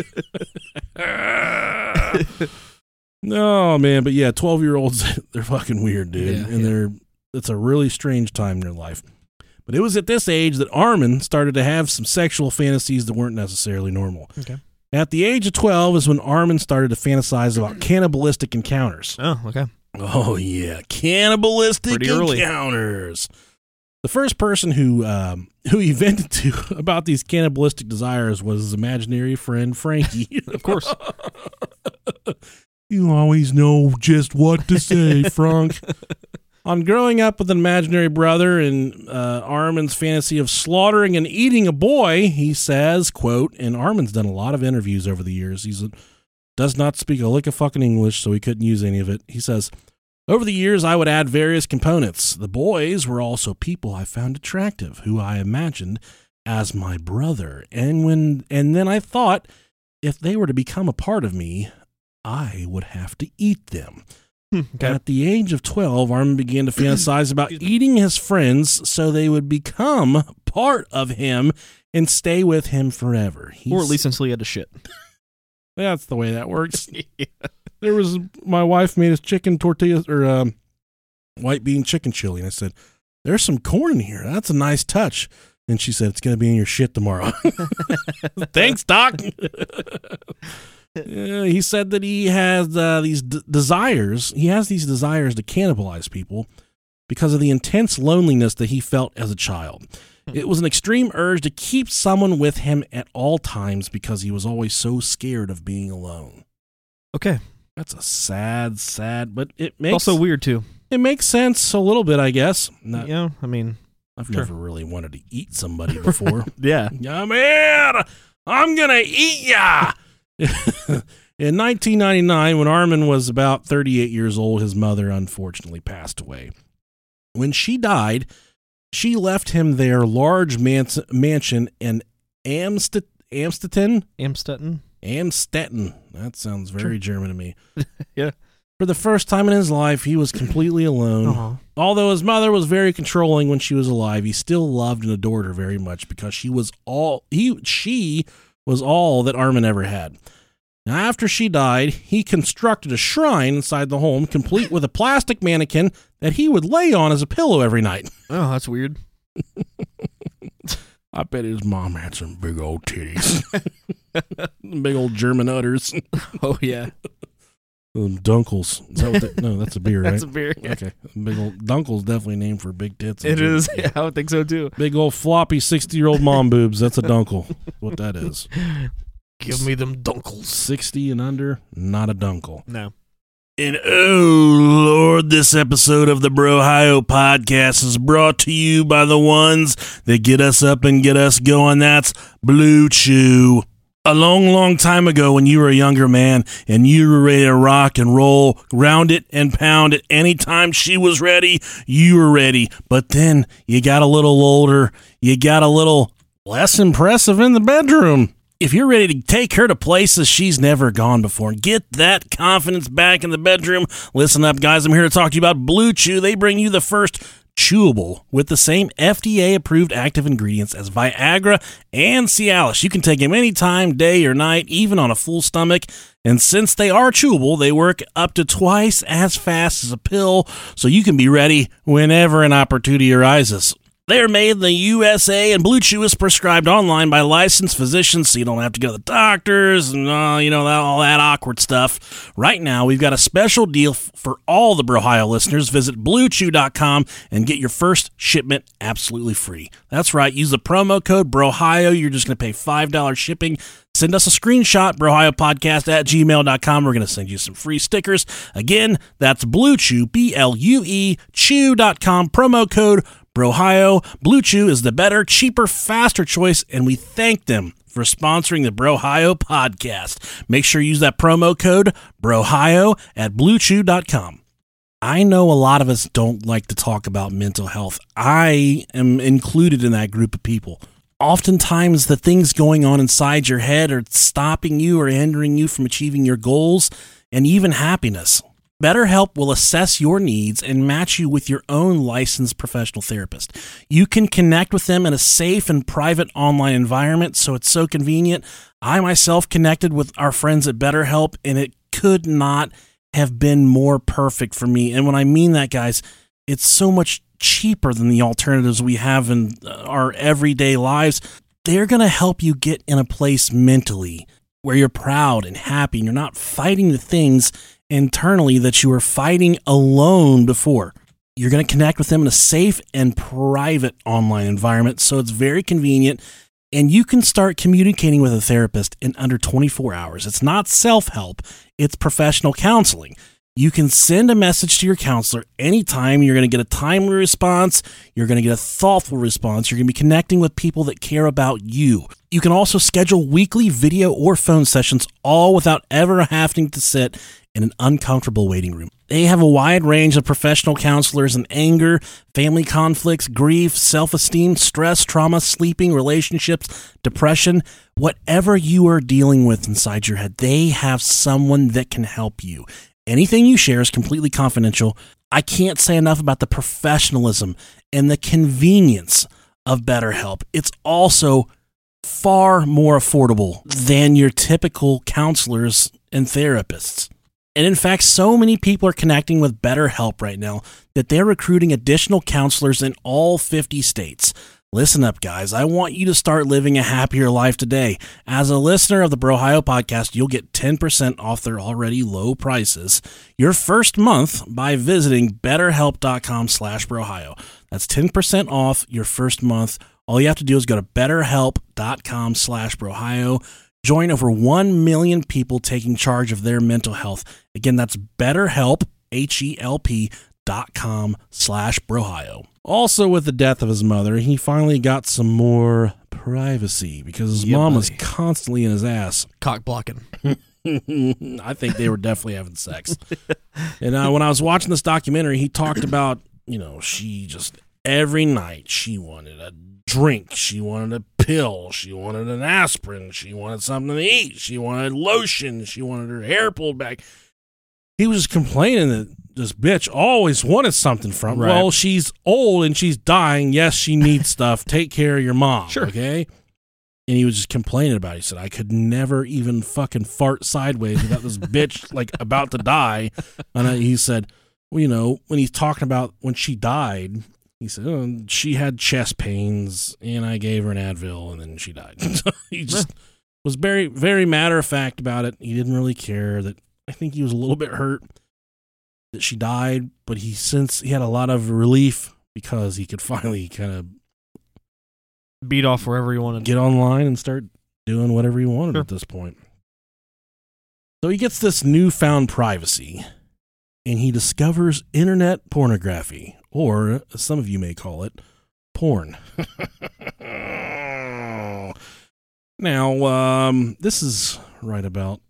No, man. But yeah, 12-year-olds, they're fucking weird, dude. And it's a really strange time in their life. But it was at this age that Armin started to have some sexual fantasies that weren't necessarily normal. Okay. At the age of 12 is when Armin started to fantasize about cannibalistic encounters. Oh, okay. Oh, yeah. Cannibalistic encounters. The first person who he vented to about these cannibalistic desires was his imaginary friend, Frankie. Of course. You always know just what to say, Frank. On growing up with an imaginary brother and Armin's fantasy of slaughtering and eating a boy, he says, quote, and Armin's done a lot of interviews over the years. Does not speak a lick of fucking English, so he couldn't use any of it. He says, over the years, I would add various components. The boys were also people I found attractive, who I imagined as my brother. And then I thought, if they were to become a part of me, I would have to eat them. Okay. At the age of 12, Armin began to fantasize about eating his friends so they would become part of him and stay with him forever. Or at least until he had to shit. That's the way that works. Yeah. My wife made us chicken tortillas or white bean chicken chili, and I said, there's some corn in here. That's a nice touch. And she said, it's going to be in your shit tomorrow. Thanks, Doc. He said that he has these desires. He has these desires to cannibalize people because of the intense loneliness that he felt as a child. It was an extreme urge to keep someone with him at all times because he was always so scared of being alone. Okay. That's a sad, but it makes... Also weird, too. It makes sense a little bit, I guess. I mean... I've never really wanted to eat somebody before. Yeah. Yeah, man! I'm gonna eat ya! In 1999, when Armin was about 38 years old, his mother unfortunately passed away. When she died, she left him their large mansion in Amstetten. That sounds very German to me. Yeah. For the first time in his life, he was completely alone. Uh-huh. Although his mother was very controlling when she was alive, he still loved and adored her very much because she was all that Armin ever had. Now, after she died, he constructed a shrine inside the home, complete with a plastic mannequin that he would lay on as a pillow every night. Oh, that's weird. I bet his mom had some big old titties. Big old German udders. Oh, yeah. Dunkels. Is that what no, that's a beer, right? That's a beer. Yeah. Okay. Big old Dunkel's definitely named for big tits. It is. Yeah, I would think so, too. Big old floppy 60-year-old mom boobs. That's a Dunkel. What that is. Give me them dunkels. 60 and under, not a Dunkel. No. And oh, Lord, this episode of the Brohio Podcast is brought to you by the ones that get us up and get us going. That's Blue Chew. A long, long time ago when you were a younger man and you were ready to rock and roll, round it and pound it, anytime she was ready, you were ready. But then you got a little older, you got a little less impressive in the bedroom. If you're ready to take her to places she's never gone before, get that confidence back in the bedroom, listen up, guys. I'm here to talk to you about Blue Chew. They bring you the first chewable with the same FDA-approved active ingredients as Viagra and Cialis. You can take them anytime, day or night, even on a full stomach. And since they are chewable, they work up to twice as fast as a pill, so you can be ready whenever an opportunity arises. They're made in the USA, and Blue Chew is prescribed online by licensed physicians, so you don't have to go to the doctors and, all that awkward stuff. Right now, we've got a special deal for all the Brohio listeners. Visit BlueChew.com and get your first shipment absolutely free. That's right. Use the promo code Brohio. You're just going to pay $5 shipping. Send us a screenshot, brohiopodcast@gmail.com. We're going to send you some free stickers. Again, that's Blue Chew, BLUE, chew.com, promo code Brohio. Blue Chew is the better, cheaper, faster choice, and we thank them for sponsoring the Brohio Podcast. Make sure you use that promo code Brohio at BlueChew.com. I know a lot of us don't like to talk about mental health. I am included in that group of people. Oftentimes, the things going on inside your head are stopping you or hindering you from achieving your goals and even happiness. BetterHelp will assess your needs and match you with your own licensed professional therapist. You can connect with them in a safe and private online environment, so it's so convenient. I myself connected with our friends at BetterHelp, and it could not have been more perfect for me. And when I mean that, guys, it's so much cheaper than the alternatives we have in our everyday lives. They're going to help you get in a place mentally where you're proud and happy and you're not fighting the things internally that you were fighting alone before. You're going to connect with them in a safe and private online environment, so it's very convenient, and you can start communicating with a therapist in under 24 hours. It's not self-help, it's professional counseling. You can send a message to your counselor anytime. You're going to get a timely response. You're going to get a thoughtful response. You're going to be connecting with people that care about you. You can also schedule weekly video or phone sessions, all without ever having to sit in an uncomfortable waiting room. They have a wide range of professional counselors in anger, family conflicts, grief, self-esteem, stress, trauma, sleeping, relationships, depression, whatever you are dealing with inside your head. They have someone that can help you. Anything you share is completely confidential. I can't say enough about the professionalism and the convenience of BetterHelp. It's also far more affordable than your typical counselors and therapists. And in fact, so many people are connecting with BetterHelp right now that they're recruiting additional counselors in all 50 states. Listen up, guys. I want you to start living a happier life today. As a listener of the Brohio Podcast, you'll get 10% off their already low prices your first month by visiting betterhelp.com/Brohio. That's 10% off your first month. All you have to do is go to betterhelp.com/Brohio. Join over 1 million people taking charge of their mental health. Again, that's BetterHelp, HELP.com/Brohio. Also, with the death of his mother, he finally got some more privacy because his mom was constantly in his ass. Cock blocking. I think they were definitely having sex. And when I was watching this documentary, he talked about, she just every night she wanted a drink, she wanted a pill, she wanted an aspirin, she wanted something to eat, she wanted lotion, she wanted her hair pulled back. He was just complaining that this bitch always wanted something from her. Right. Well, she's old and she's dying. Yes, she needs stuff. Take care of your mom. Sure. Okay. And he was just complaining about it. He said, I could never even fucking fart sideways without this bitch like about to die. And he said, well, you know, when he's talking about when she died, he said, oh, she had chest pains and I gave her an Advil and then she died. So he just was very, very matter of fact about it. He didn't really care. That I think he was a little bit hurt that she died, but he had a lot of relief because he could finally kind of beat off wherever he wanted. Get online and start doing whatever he wanted at this point. So he gets this newfound privacy, and he discovers internet pornography, or as some of you may call it, porn. Now, this is right about,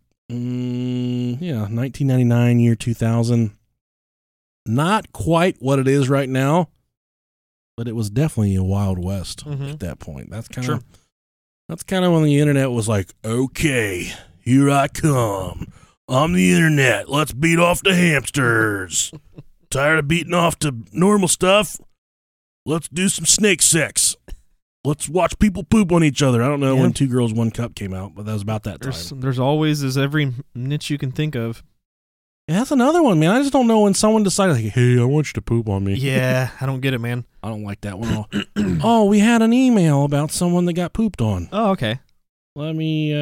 1999, year 2000. Not quite what it is right now, but it was definitely a Wild West at that point. That's kind of when the internet was like, okay, here I come. I'm the internet. Let's beat off the hamsters. Tired of beating off to normal stuff? Let's do some snake sex. Let's watch people poop on each other. I don't know when 2 Girls, 1 Cup came out, but that was about that time. There's always every niche you can think of. Yeah, that's another one, man. I just don't know when someone decided, like, hey, I want you to poop on me. Yeah, I don't get it, man. I don't like that one at all. Oh, we had an email about someone that got pooped on. Oh, okay. Let me,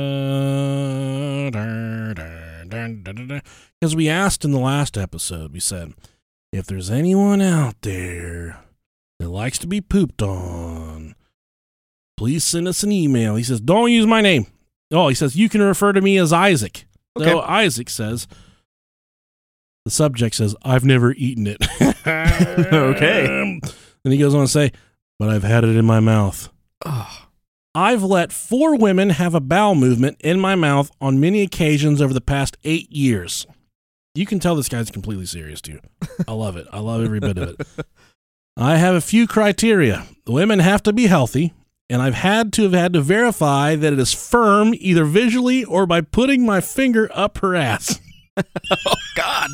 because we asked in the last episode, we said, if there's anyone out there that likes to be pooped on, please send us an email. He says, don't use my name. Oh, he says, you can refer to me as Isaac. Okay. So Isaac says, the subject says, I've never eaten it. Okay. Then he goes on to say, but I've had it in my mouth. Oh. I've let 4 women have a bowel movement in my mouth on many occasions over the past 8 years. You can tell this guy's completely serious, too. I love it. I love every bit of it. I have a few criteria. The women have to be healthy, and I've had to verify that it is firm either visually or by putting my finger up her ass. Oh, God.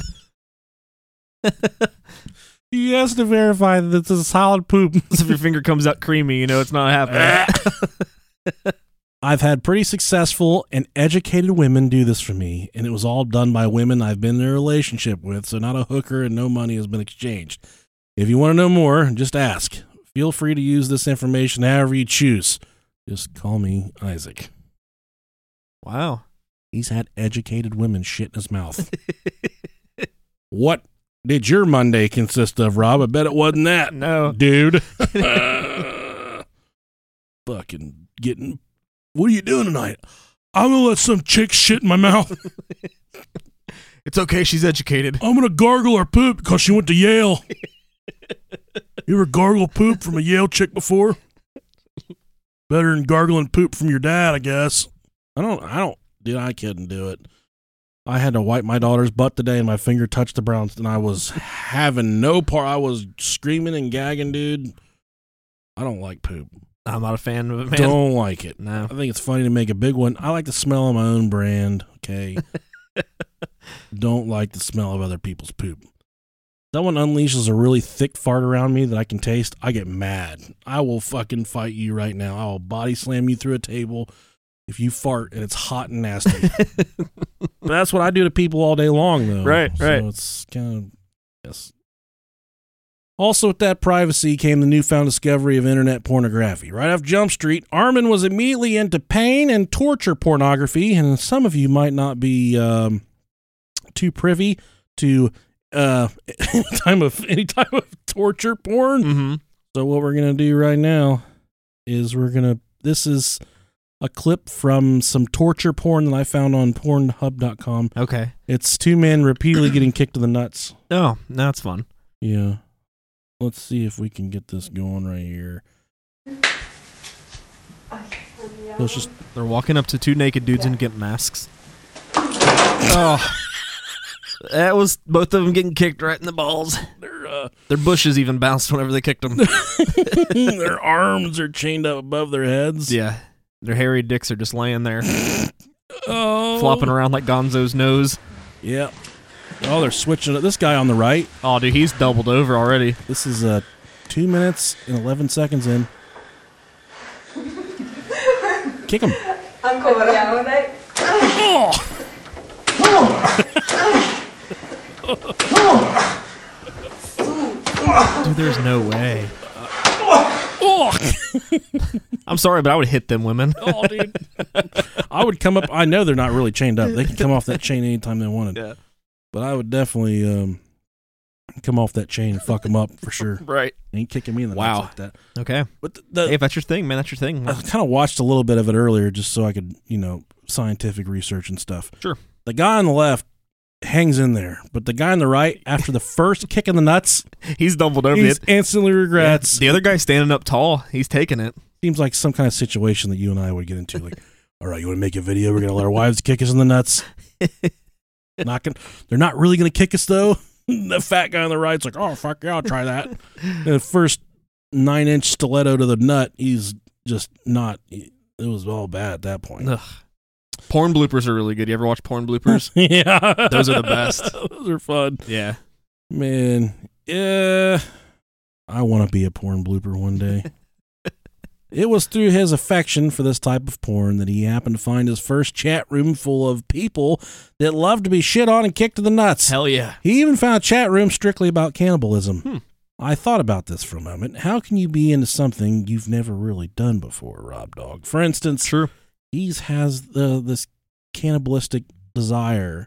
He has to verify that it's a solid poop. So if your finger comes out creamy, you know it's not happening. I've had pretty successful and educated women do this for me, and it was all done by women I've been in a relationship with, so not a hooker and no money has been exchanged. If you want to know more, just ask. Feel free to use this information however you choose. Just call me Isaac. Wow. He's had educated women shit in his mouth. What did your Monday consist of, Rob? I bet it wasn't that. No. Dude. Fucking getting... What are you doing tonight? I'm going to let some chick shit in my mouth. It's okay. She's educated. I'm going to gargle her poop because she went to Yale. You ever gargle poop from a Yale chick before? Better than gargling poop from your dad, I guess. Dude, I couldn't do it. I had to wipe my daughter's butt today and my finger touched the brown and I was having no part. I was screaming and gagging, dude. I don't like poop. I'm not a fan of it, man. Don't like it. No. I think it's funny to make a big one. I like the smell of my own brand, okay? Don't like the smell of other people's poop. Someone unleashes a really thick fart around me that I can taste, I get mad. I will fucking fight you right now. I will body slam you through a table if you fart and it's hot and nasty. But that's what I do to people all day long, though. Right. So it's kind of, yes. Also, with that privacy came the newfound discovery of internet pornography. Right off Jump Street, Armin was immediately into pain and torture pornography, and some of you might not be too privy to any type of torture porn. Mm-hmm. So what we're gonna do right now is this is a clip from some torture porn that I found on Pornhub.com. Okay. It's 2 men repeatedly getting kicked in the nuts. Oh, that's fun. Yeah. Let's see if we can get this going right here. So it's just they're walking up to 2 naked dudes in gimp masks. Oh. That was both of them getting kicked right in the balls. Their bushes even bounced whenever they kicked them. Their arms are chained up above their heads. Yeah. Their hairy dicks are just laying there. Oh. Flopping around like Gonzo's nose. Yeah. Oh, they're switching it. This guy on the right. Oh, dude, he's doubled over already. This is 2 minutes and 11 seconds in. Kick him. Dude, there's no way. I'm sorry, but I would hit them women. Oh, dude. I would come up. I know they're not really chained up. They can come off that chain anytime they wanted. Yeah. But I would definitely come off that chain and fuck them up for sure. Right. Ain't kicking me in the nuts like that. Okay. But hey, if that's your thing, man, that's your thing. I kind of watched a little bit of it earlier just so I could, scientific research and stuff. Sure. The guy on the left hangs in there, but the guy on the right, after the first kick in the nuts, he's doubled over. He instantly regrets. Yeah. The other guy standing up tall, he's taking it. Seems like some kind of situation that you and I would get into. Like, all right, you want to make a video? We're going to let our wives kick us in the nuts. They're not really going to kick us, though. The fat guy on the right's like, oh, fuck yeah, I'll try that. And the first 9-inch stiletto to the nut, he's just not. It was all bad at that point. Ugh. Porn bloopers are really good. You ever watch porn bloopers? Yeah. Those are the best. Those are fun. Yeah. Man, yeah. I want to be a porn blooper one day. It was through his affection for this type of porn that he happened to find his first chat room full of people that love to be shit on and kicked to the nuts. Hell yeah. He even found a chat room strictly about cannibalism. I thought about this for a moment. How can you be into something you've never really done before, Rob Dog? For instance, he has this cannibalistic desire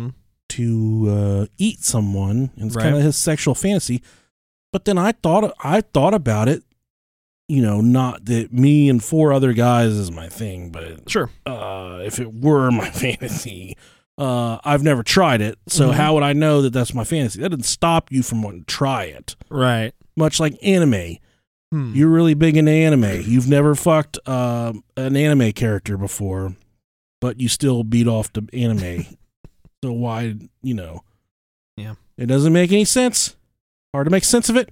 to eat someone, and it's kind of his sexual fantasy. But then I thought about it. Not that me and 4 other guys is my thing, but if it were my fantasy, I've never tried it. So how would I know that that's my fantasy? That doesn't stop you from wanting to try it. Right. Much like anime. You're really big into anime. You've never fucked an anime character before, but you still beat off to anime. So why, Yeah. It doesn't make any sense. Hard to make sense of it.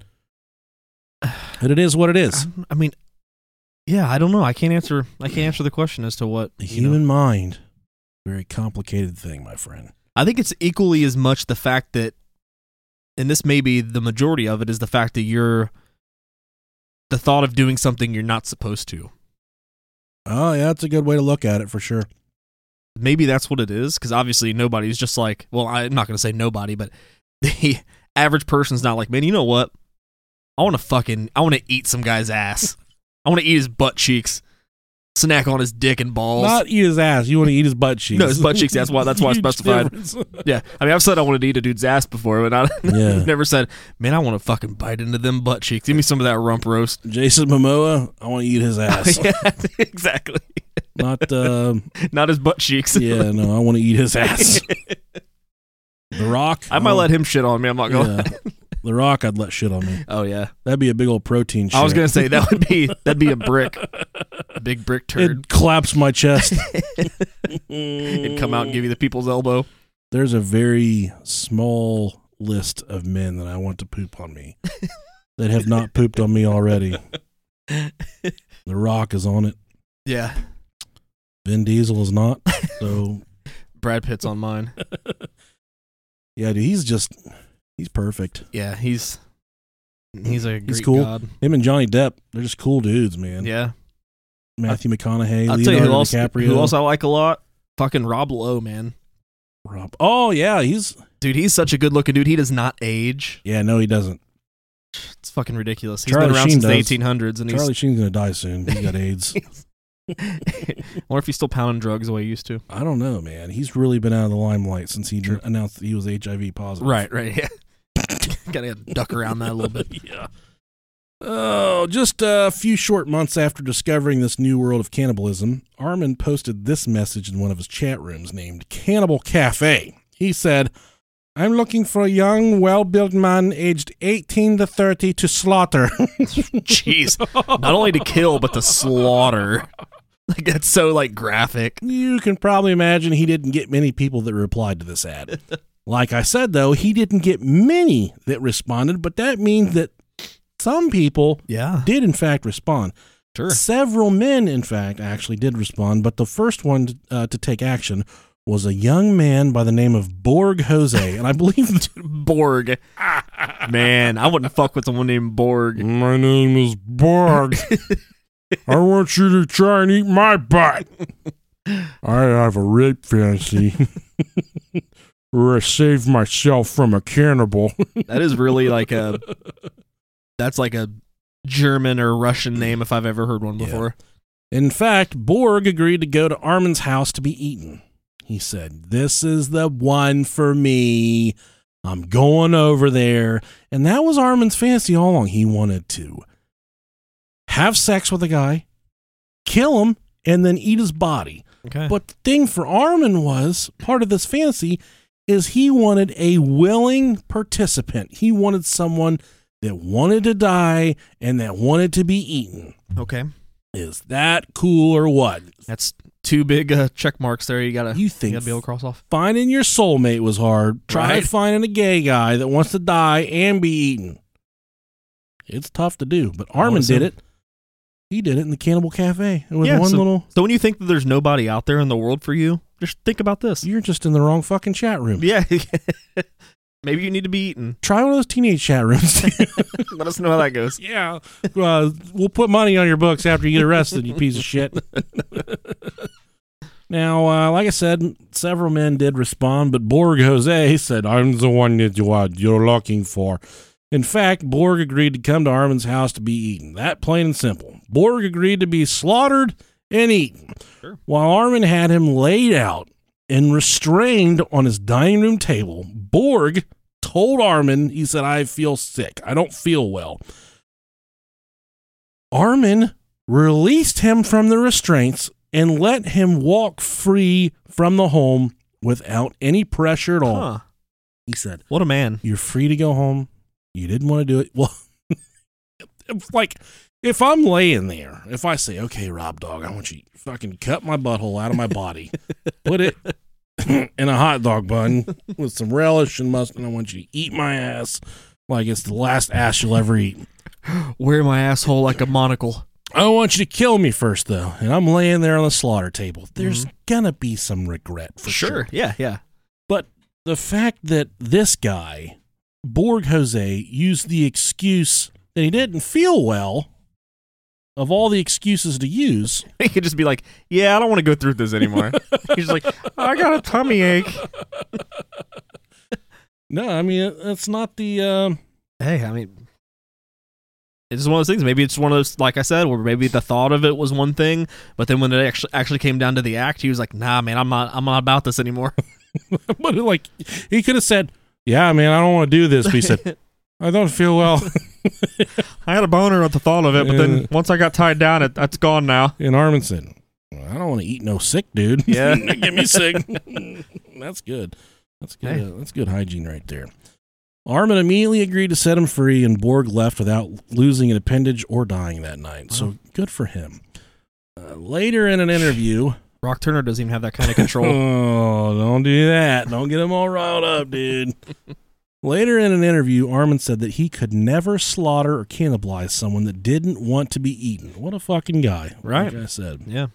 But it is what it is. I mean, yeah, I don't know. I can't answer the question as to what the human mind. Very complicated thing, my friend. I think it's equally as much the fact that, and this may be the majority of it, is the fact that the thought of doing something you're not supposed to. Oh, yeah, that's a good way to look at it for sure. Maybe that's what it is, because obviously nobody's just like, well, I'm not going to say nobody, but the average person's not like, man, you know what? I want to eat some guy's ass. I want to eat his butt cheeks, snack on his dick and balls. Not eat his ass. You want to eat his butt cheeks. No, his butt cheeks. That's why I specified. Yeah. I mean, I've said I wanted to eat a dude's ass before, but I never said, man, I want to fucking bite into them butt cheeks. Give me some of that rump roast. Jason Momoa, I want to eat his ass. Yeah, exactly. Not his butt cheeks. Yeah, no, I want to eat his ass. The Rock. I might let him shit on me. I'm not going to. The Rock, I'd let shit on me. Oh yeah, that'd be a big old protein shit. I was gonna say that'd be a brick, a big brick turd. It'd collapse my chest. It'd come out and give you the people's elbow. There's a very small list of men that I want to poop on me that have not pooped on me already. The Rock is on it. Yeah. Vin Diesel is not. So Brad Pitt's on mine. Yeah, dude, he's perfect. Yeah, he's a great cool. god. Him and Johnny Depp, they're just cool dudes, man. Yeah. Matthew McConaughey, I'll Leonardo tell you DiCaprio. who else I like a lot? Fucking Rob Lowe, man. Oh, yeah, he's such a good looking dude. He does not age. Yeah, no, he doesn't. It's fucking ridiculous. He's been around since the 1800s. And Charlie Sheen's going to die soon. He got AIDS. Or if he's still pounding drugs the way he used to. I don't know, man. He's really been out of the limelight since he announced that he was HIV positive. Right, yeah. Gotta duck around that a little bit. Yeah. Oh, just a few short months after discovering this new world of cannibalism, Armin posted this message in one of his chat rooms named Cannibal Cafe. He said, I'm looking for a young, well-built man aged 18 to 30 to slaughter. Jeez. Not only to kill, but to slaughter. Like, that's so, like, graphic. You can probably imagine he didn't get many people that replied to this ad. Like I said, though, he didn't get many that responded, but that means that some people did, in fact, respond. Sure. Several men, in fact, actually did respond, but the first one to take action was a young man by the name of Borg Jose, and I believe Borg. Man, I wouldn't fuck with someone named Borg. My name is Borg. I want you to try and eat my butt. I have a rape fantasy where I save myself from a cannibal. That is really that's like a German or Russian name if I've ever heard one before. Yeah. In fact, Borg agreed to go to Armin's house to be eaten. He said, "This is the one for me. I'm going over there." And that was Armin's fantasy all along. He wanted to have sex with a guy, kill him, and then eat his body. Okay. But the thing for Armin was, part of this fantasy, is he wanted a willing participant. He wanted someone that wanted to die and that wanted to be eaten. Okay. Is that cool or what? That's two big check marks there. You gotta be able to cross off. Finding your soulmate was hard. Try finding a gay guy that wants to die and be eaten. It's tough to do, but Armin did it. He did it in the Cannibal Cafe. It was So when you think that there's nobody out there in the world for you, just think about this. You're just in the wrong fucking chat room. Yeah. Maybe you need to be eaten. Try one of those teenage chat rooms. Let us know how that goes. Yeah. We'll put money on your books after you get arrested, you piece of shit. Now, like I said, several men did respond, but Borg Jose said, "I'm the one that you're looking for." In fact, Borg agreed to come to Armin's house to be eaten. That plain and simple. Borg agreed to be slaughtered and eaten. Sure. While Armin had him laid out and restrained on his dining room table, Borg told Armin, he said, "I feel sick. I don't feel well." Armin released him from the restraints and let him walk free from the home without any pressure at all. Huh. He said, "What a man. You're free to go home. You didn't want to do it." Well, it's like, if I'm laying there, if I say, "Okay, Rob Dog, I want you to fucking cut my butthole out of my body, put it in a hot dog bun with some relish and mustard, and I want you to eat my ass like it's the last ass you'll ever eat. Wear my asshole like a monocle. I want you to kill me first, though." And I'm laying there on the slaughter table. There's gonna be some regret for sure. Yeah. But the fact that this guy, Borg Jose, used the excuse that he didn't feel well, of all the excuses to use. He could just be like, "Yeah, I don't want to go through this anymore." He's like, "I got a tummy ache." No, I mean, it's not the... Hey, I mean, it's just one of those things. Maybe it's one of those, like I said, where maybe the thought of it was one thing, but then when it actually came down to the act, he was like, "Nah, man, I'm not about this anymore." But like, he could have said, "Yeah, man, I don't want to do this." But he said, "I don't feel well." I had a boner at the thought of it, but then once I got tied down, that's gone now. And Armin said, "Well, I don't want to eat no sick dude." Yeah. Get me sick. That's good. That's good. Hey. That's good hygiene right there. Armin immediately agreed to set him free, and Borg left without losing an appendage or dying that night. Wow. So good for him. Later in an interview... Brock Turner doesn't even have that kind of control. Oh, don't do that. Don't get him all riled up, dude. Later in an interview, Armin said that he could never slaughter or cannibalize someone that didn't want to be eaten. What a fucking guy. Right. Like I said. Yeah.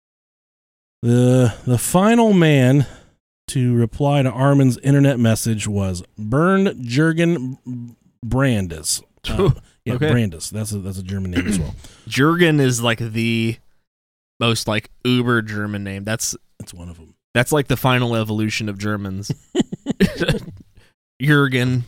The final man to reply to Armin's internet message was Bernd Jürgen Brandes. Okay. Brandes. That's a German name as well. Jürgen is like the most like uber German name. That's one of them. That's like the final evolution of Germans. Jürgen.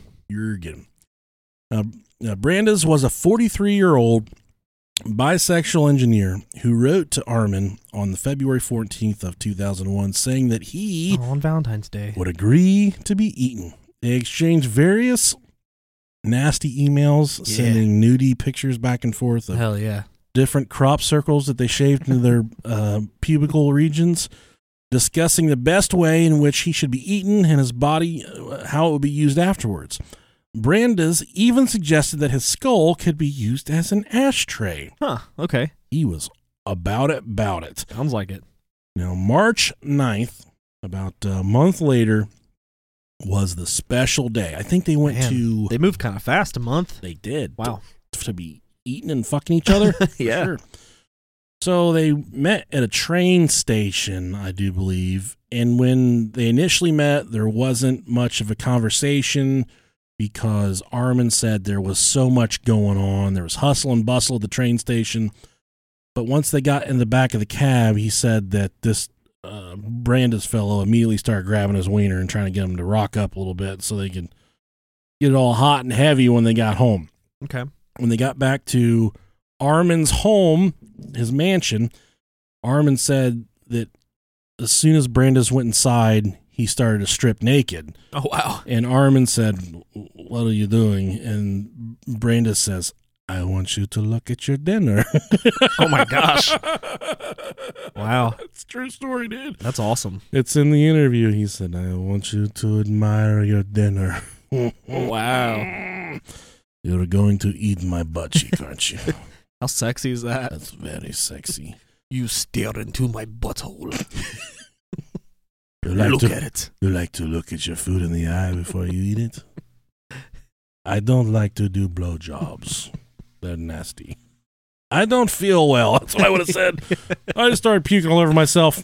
Brandes was a 43-year-old bisexual engineer who wrote to Armin on the February 14th of 2001 saying that he on Valentine's Day would agree to be eaten. They exchanged various nasty emails, sending nudie pictures back and forth of hell yeah, different crop circles that they shaved into their pubical regions, discussing the best way in which he should be eaten and his body, how it would be used afterwards. Brandes even suggested that his skull could be used as an ashtray. Huh, okay. He was about it. Sounds like it. Now, March 9th, about a month later, was the special day. I think they went to... They moved kind of fast, a month. They did. Wow. To be eating and fucking each other? Yeah. Sure. So they met at a train station, I do believe, and when they initially met, there wasn't much of a conversation because Armin said there was so much going on. There was hustle and bustle at the train station. But once they got in the back of the cab, he said that this Brandis fellow immediately started grabbing his wiener and trying to get him to rock up a little bit so they could get it all hot and heavy when they got home. Okay. When they got back to Armin's home, his mansion, Armin said that as soon as Brandis went inside, he started to strip naked. Oh, wow. And Armin said, "What are you doing?" And Brandis says, "I want you to look at your dinner." Oh, my gosh. Wow. It's a true story, dude. That's awesome. It's in the interview. He said, "I want you to admire your dinner." Wow. You're going to eat my butt cheek, aren't you? How sexy is that? That's very sexy. You stare into my butthole. Look at it. You like to look at your food in the eye before you eat it? I don't like to do blowjobs. They're nasty. I don't feel well. That's what I would have said. I just started puking all over myself.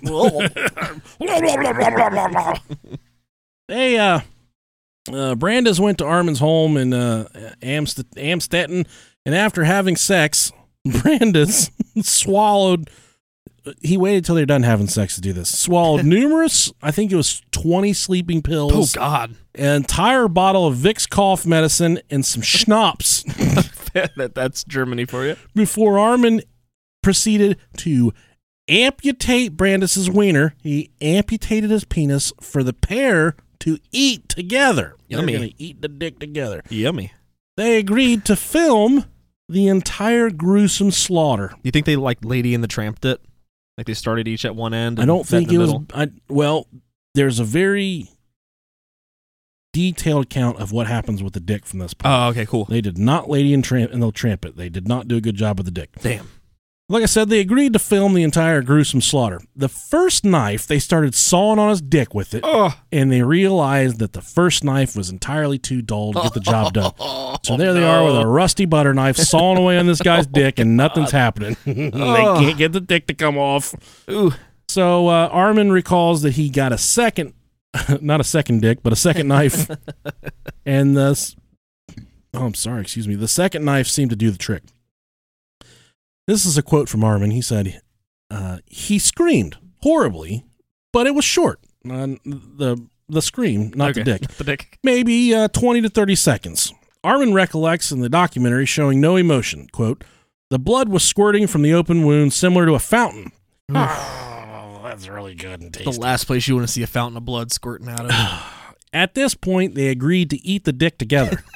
Hey, Brandis went to Armin's home in Amstetten, and after having sex, Brandis swallowed. He waited till they were done having sex to do this. Swallowed numerous, I think it was 20 sleeping pills. Oh, God. An entire bottle of Vicks cough medicine and some schnapps. That's Germany for you. Before Armin proceeded to amputate Brandis's wiener, he amputated his penis for the pair to eat together. Yummy. They're going to eat the dick together. Yummy. They agreed to film the entire gruesome slaughter. You think they like Lady and the Tramped it? Like they started each at one end? I don't think it was. Well, there's a very detailed account of what happens with the dick from this point. Oh, okay, cool. They did not Lady and the Tramp it. They did not do a good job with the dick. Damn. Like I said, they agreed to film the entire gruesome slaughter. The first knife, they started sawing on his dick with it, and they realized that the first knife was entirely too dull to get the job done. So there they are with a rusty butter knife sawing away on this guy's dick, and nothing's happening. They can't get the dick to come off. Ooh. So Armin recalls that he got a second, not a second dick, but a second knife. And the second knife seemed to do the trick. This is a quote from Armin. He said, he screamed horribly, but it was short. The scream, not the dick. The dick. Maybe 20 to 30 seconds. Armin recollects in the documentary showing no emotion. Quote, "The blood was squirting from the open wound similar to a fountain." Oh, that's really good and tasty. The last place you want to see a fountain of blood squirting out of. At this point, they agreed to eat the dick together.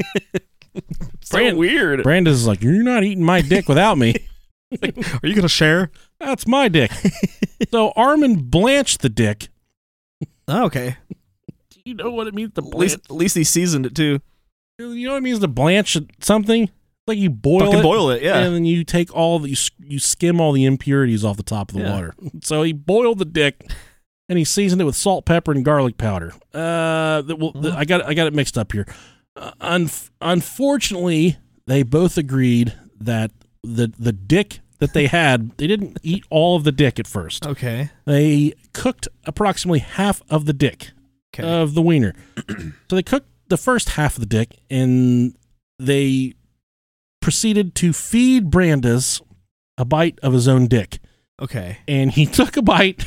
Weird. Brandis is like, "You're not eating my dick without me." Like, are you going to share? That's my dick. So Armin blanched the dick. Oh, okay. Do you know what it means to blanch? At least he seasoned it too. You know what it means to blanch something? Like you boil it, yeah. And then you take you skim all the impurities off the top of the water. So he boiled the dick, and he seasoned it with salt, pepper, and garlic powder. I got it mixed up here. Unfortunately, they both agreed that the dick that they had, they didn't eat all of the dick at first. Okay. They cooked approximately half of the dick of the wiener. So they cooked the first half of the dick, and they proceeded to feed Brandis a bite of his own dick. Okay. And he took a bite.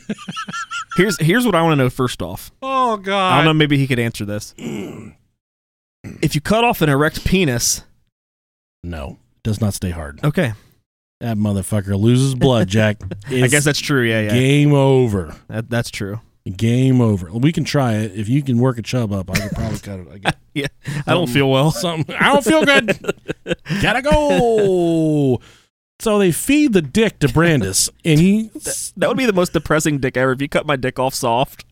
Here's what I want to know first off. Oh, God. I don't know, maybe he could answer this. If you cut off an erect penis... No. Does not stay hard. Okay. That motherfucker loses blood, Jack. I guess that's true, yeah. Game over. That's true. Game over. We can try it. If you can work a chub up, I could probably cut it. Yeah. I don't feel well. I don't feel good. Gotta go. So they feed the dick to Brandis, and that would be the most depressing dick ever if you cut my dick off soft.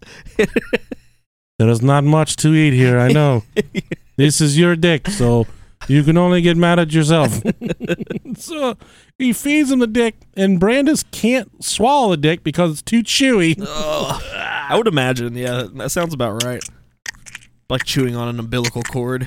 There is not much to eat here, I know. This is your dick, so... You can only get mad at yourself. So he feeds him the dick, and Brandis can't swallow the dick because it's too chewy. I would imagine, yeah, that sounds about right. Like chewing on an umbilical cord.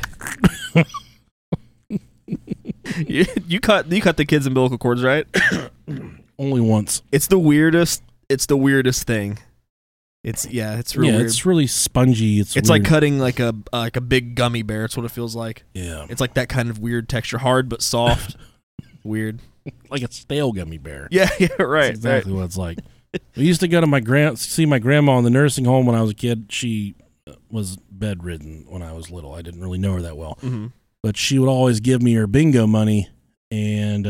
you cut the kids' umbilical cords, right? Only once. It's the weirdest thing. It's really weird. It's really spongy. It's like cutting like a big gummy bear. It's what it feels like. Yeah. It's like that kind of weird texture, hard but soft. Weird. Like a stale gummy bear. Yeah, right. That's exactly what it's like. We used to go to see my grandma in the nursing home when I was a kid. She was bedridden when I was little. I didn't really know her that well. Mm-hmm. But she would always give me her bingo money. And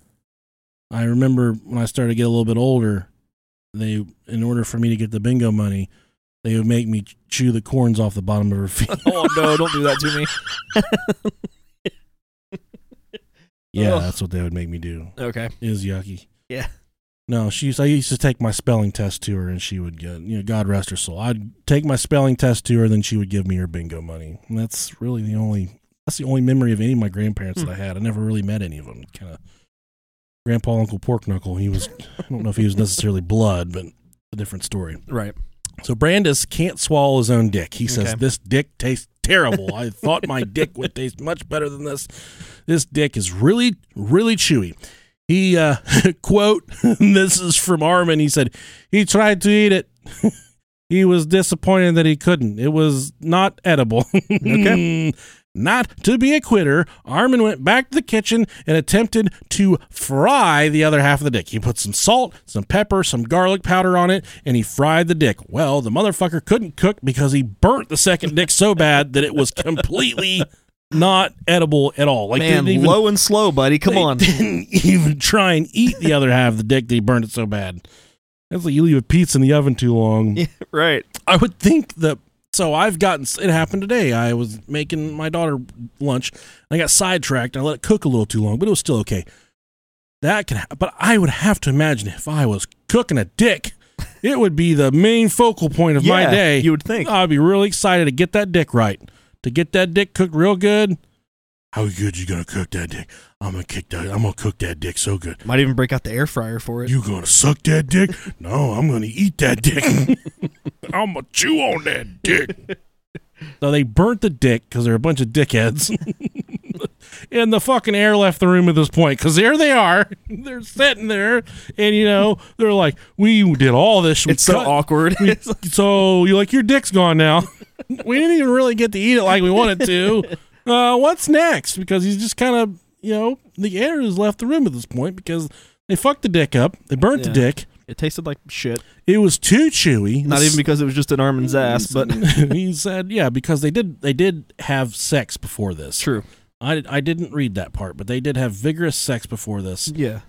I remember when I started to get a little bit older, in order for me to get the bingo money, they would make me chew the corns off the bottom of her feet. Oh, no, don't do that to me. Yeah, that's what they would make me do. Okay. It was yucky. Yeah. No, I used to take my spelling test to her, and she would get, God rest her soul. I'd take my spelling test to her, then she would give me her bingo money. And that's really the only memory of any of my grandparents that I had. I never really met any of them. Kind of Grandpa, Uncle Pork Knuckle. I don't know if he was necessarily blood, but a different story. Right. So Brandis can't swallow his own dick. He says, this dick tastes terrible. I thought my dick would taste much better than this. This dick is really, really chewy. He, quote, this is from Armin. He said, he tried to eat it. He was disappointed that he couldn't. It was not edible. Okay. Not to be a quitter, Armin went back to the kitchen and attempted to fry the other half of the dick. He put some salt, some pepper, some garlic powder on it, and he fried the dick. Well, the motherfucker couldn't cook because he burnt the second dick so bad that it was completely not edible at all. Like, man, low and slow, buddy. Come on. Didn't even try and eat the other half of the dick that he burned it so bad. That's like you leave a pizza in the oven too long. Yeah, right. I would think that. So it happened today. I was making my daughter lunch. I got sidetracked. I let it cook a little too long, but it was still okay. But I would have to imagine if I was cooking a dick, it would be the main focal point of my day. You would think. I'd be really excited to get that dick right. To get that dick cooked real good. How good you gonna cook that dick? I'm gonna cook that dick so good. Might even break out the air fryer for it. You gonna suck that dick? No, I'm gonna eat that dick. I'm gonna chew on that dick. So they burnt the dick because they're a bunch of dickheads. And the fucking air left the room at this point because there they are. They're sitting there, and they're like, "We did all this. It's so awkward." So you're like, your dick's gone now. We didn't even really get to eat it like we wanted to. What's next? Because he's just kind of, the air has left the room at this point because they fucked the dick up. They burnt the dick. It tasted like shit. It was too chewy. Not even because it was just an Armin's ass, but he said, because they did have sex before this. True. I didn't read that part, but they did have vigorous sex before this. Yeah.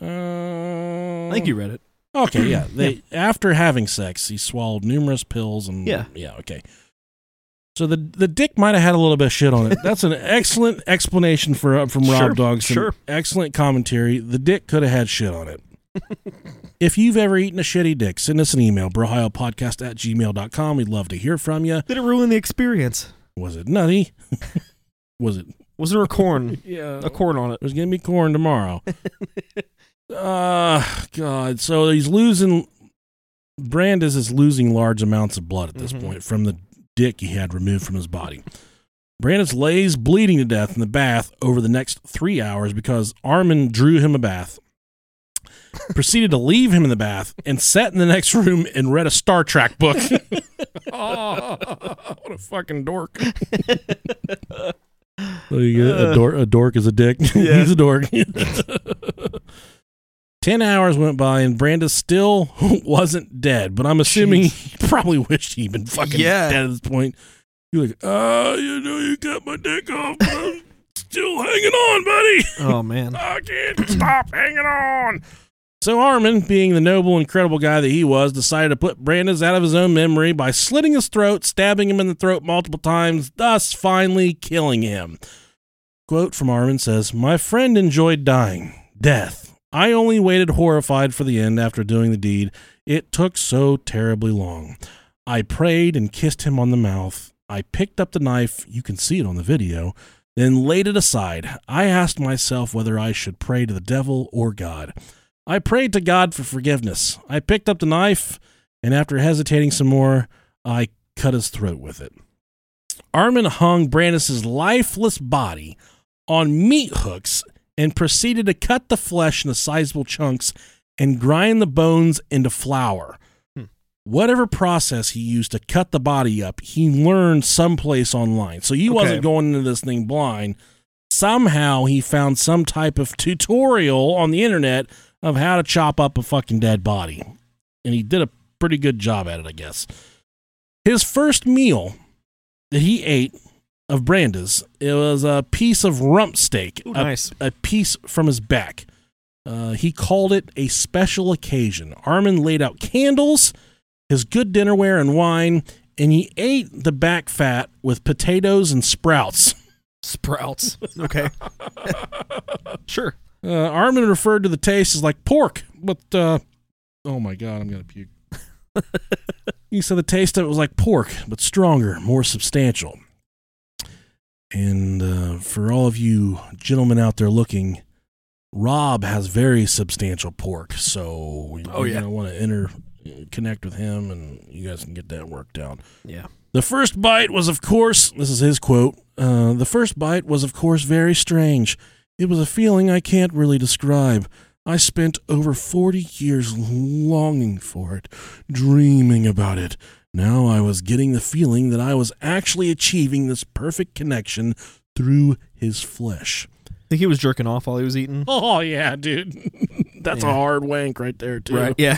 I think you read it. Okay, yeah. After having sex, he swallowed numerous pills and okay. So the dick might have had a little bit of shit on it. That's an excellent explanation from Rob Dogson. Sure. Excellent commentary. The dick could have had shit on it. If you've ever eaten a shitty dick, send us an email, brohiopodcast@gmail.com. We'd love to hear from you. Did it ruin the experience? Was it nutty? Was there a corn? Yeah. A corn on it. There's going to be corn tomorrow. God. So Brandis is losing large amounts of blood at this point from the dick he had removed from his body. Brandis lays bleeding to death in the bath over the next 3 hours because Armin drew him a bath, proceeded to leave him in the bath, and sat in the next room and read a Star Trek book. Oh, what a fucking dork. So you get a dork is a dick. Yeah. He's a dork. 10 hours went by and Brandis still wasn't dead, but I'm assuming he probably wished he'd been fucking dead at this point. You're like, you cut my dick off, but I'm still hanging on, buddy. Oh, man. I can't stop hanging on. So Armin, being the noble, incredible guy that he was, decided to put Brandis out of his own memory by slitting his throat, stabbing him in the throat multiple times, thus finally killing him. Quote from Armin says, "My friend enjoyed dying. Death. I only waited horrified for the end after doing the deed. It took so terribly long. I prayed and kissed him on the mouth. I picked up the knife, you can see it on the video, then laid it aside. I asked myself whether I should pray to the devil or God. I prayed to God for forgiveness. I picked up the knife, and after hesitating some more, I cut his throat with it." Armin hung Brandis' lifeless body on meat hooks and proceeded to cut the flesh into sizable chunks and grind the bones into flour. Whatever process he used to cut the body up, he learned someplace online. So he wasn't going into this thing blind. somehow he found some type of tutorial on the internet of how to chop up a fucking dead body. And he did a pretty good job at it, I guess. His first meal that he ate of Brandes, it was a piece of rump steak. Ooh, nice. A piece from his back. He called it a special occasion. Armin laid out candles, his good dinnerware and wine, and he ate the back fat with potatoes and sprouts. Sprouts. Okay. Sure. Armin referred to the taste as like pork, but, oh my God, I'm going to puke. He said the taste of it was like pork, but stronger, more substantial. And for all of you gentlemen out there looking, Rob has very substantial pork, so you're going to want to connect with him, and you guys can get that worked out. Yeah. The first bite was, of course, this is his quote, the first bite was, of course, very strange. It was a feeling I can't really describe. I spent over 40 years longing for it, dreaming about it. Now I was getting the feeling that I was actually achieving this perfect connection through his flesh. I think he was jerking off while he was eating. Oh, yeah, dude. That's a hard wank right there, too. Right, yeah.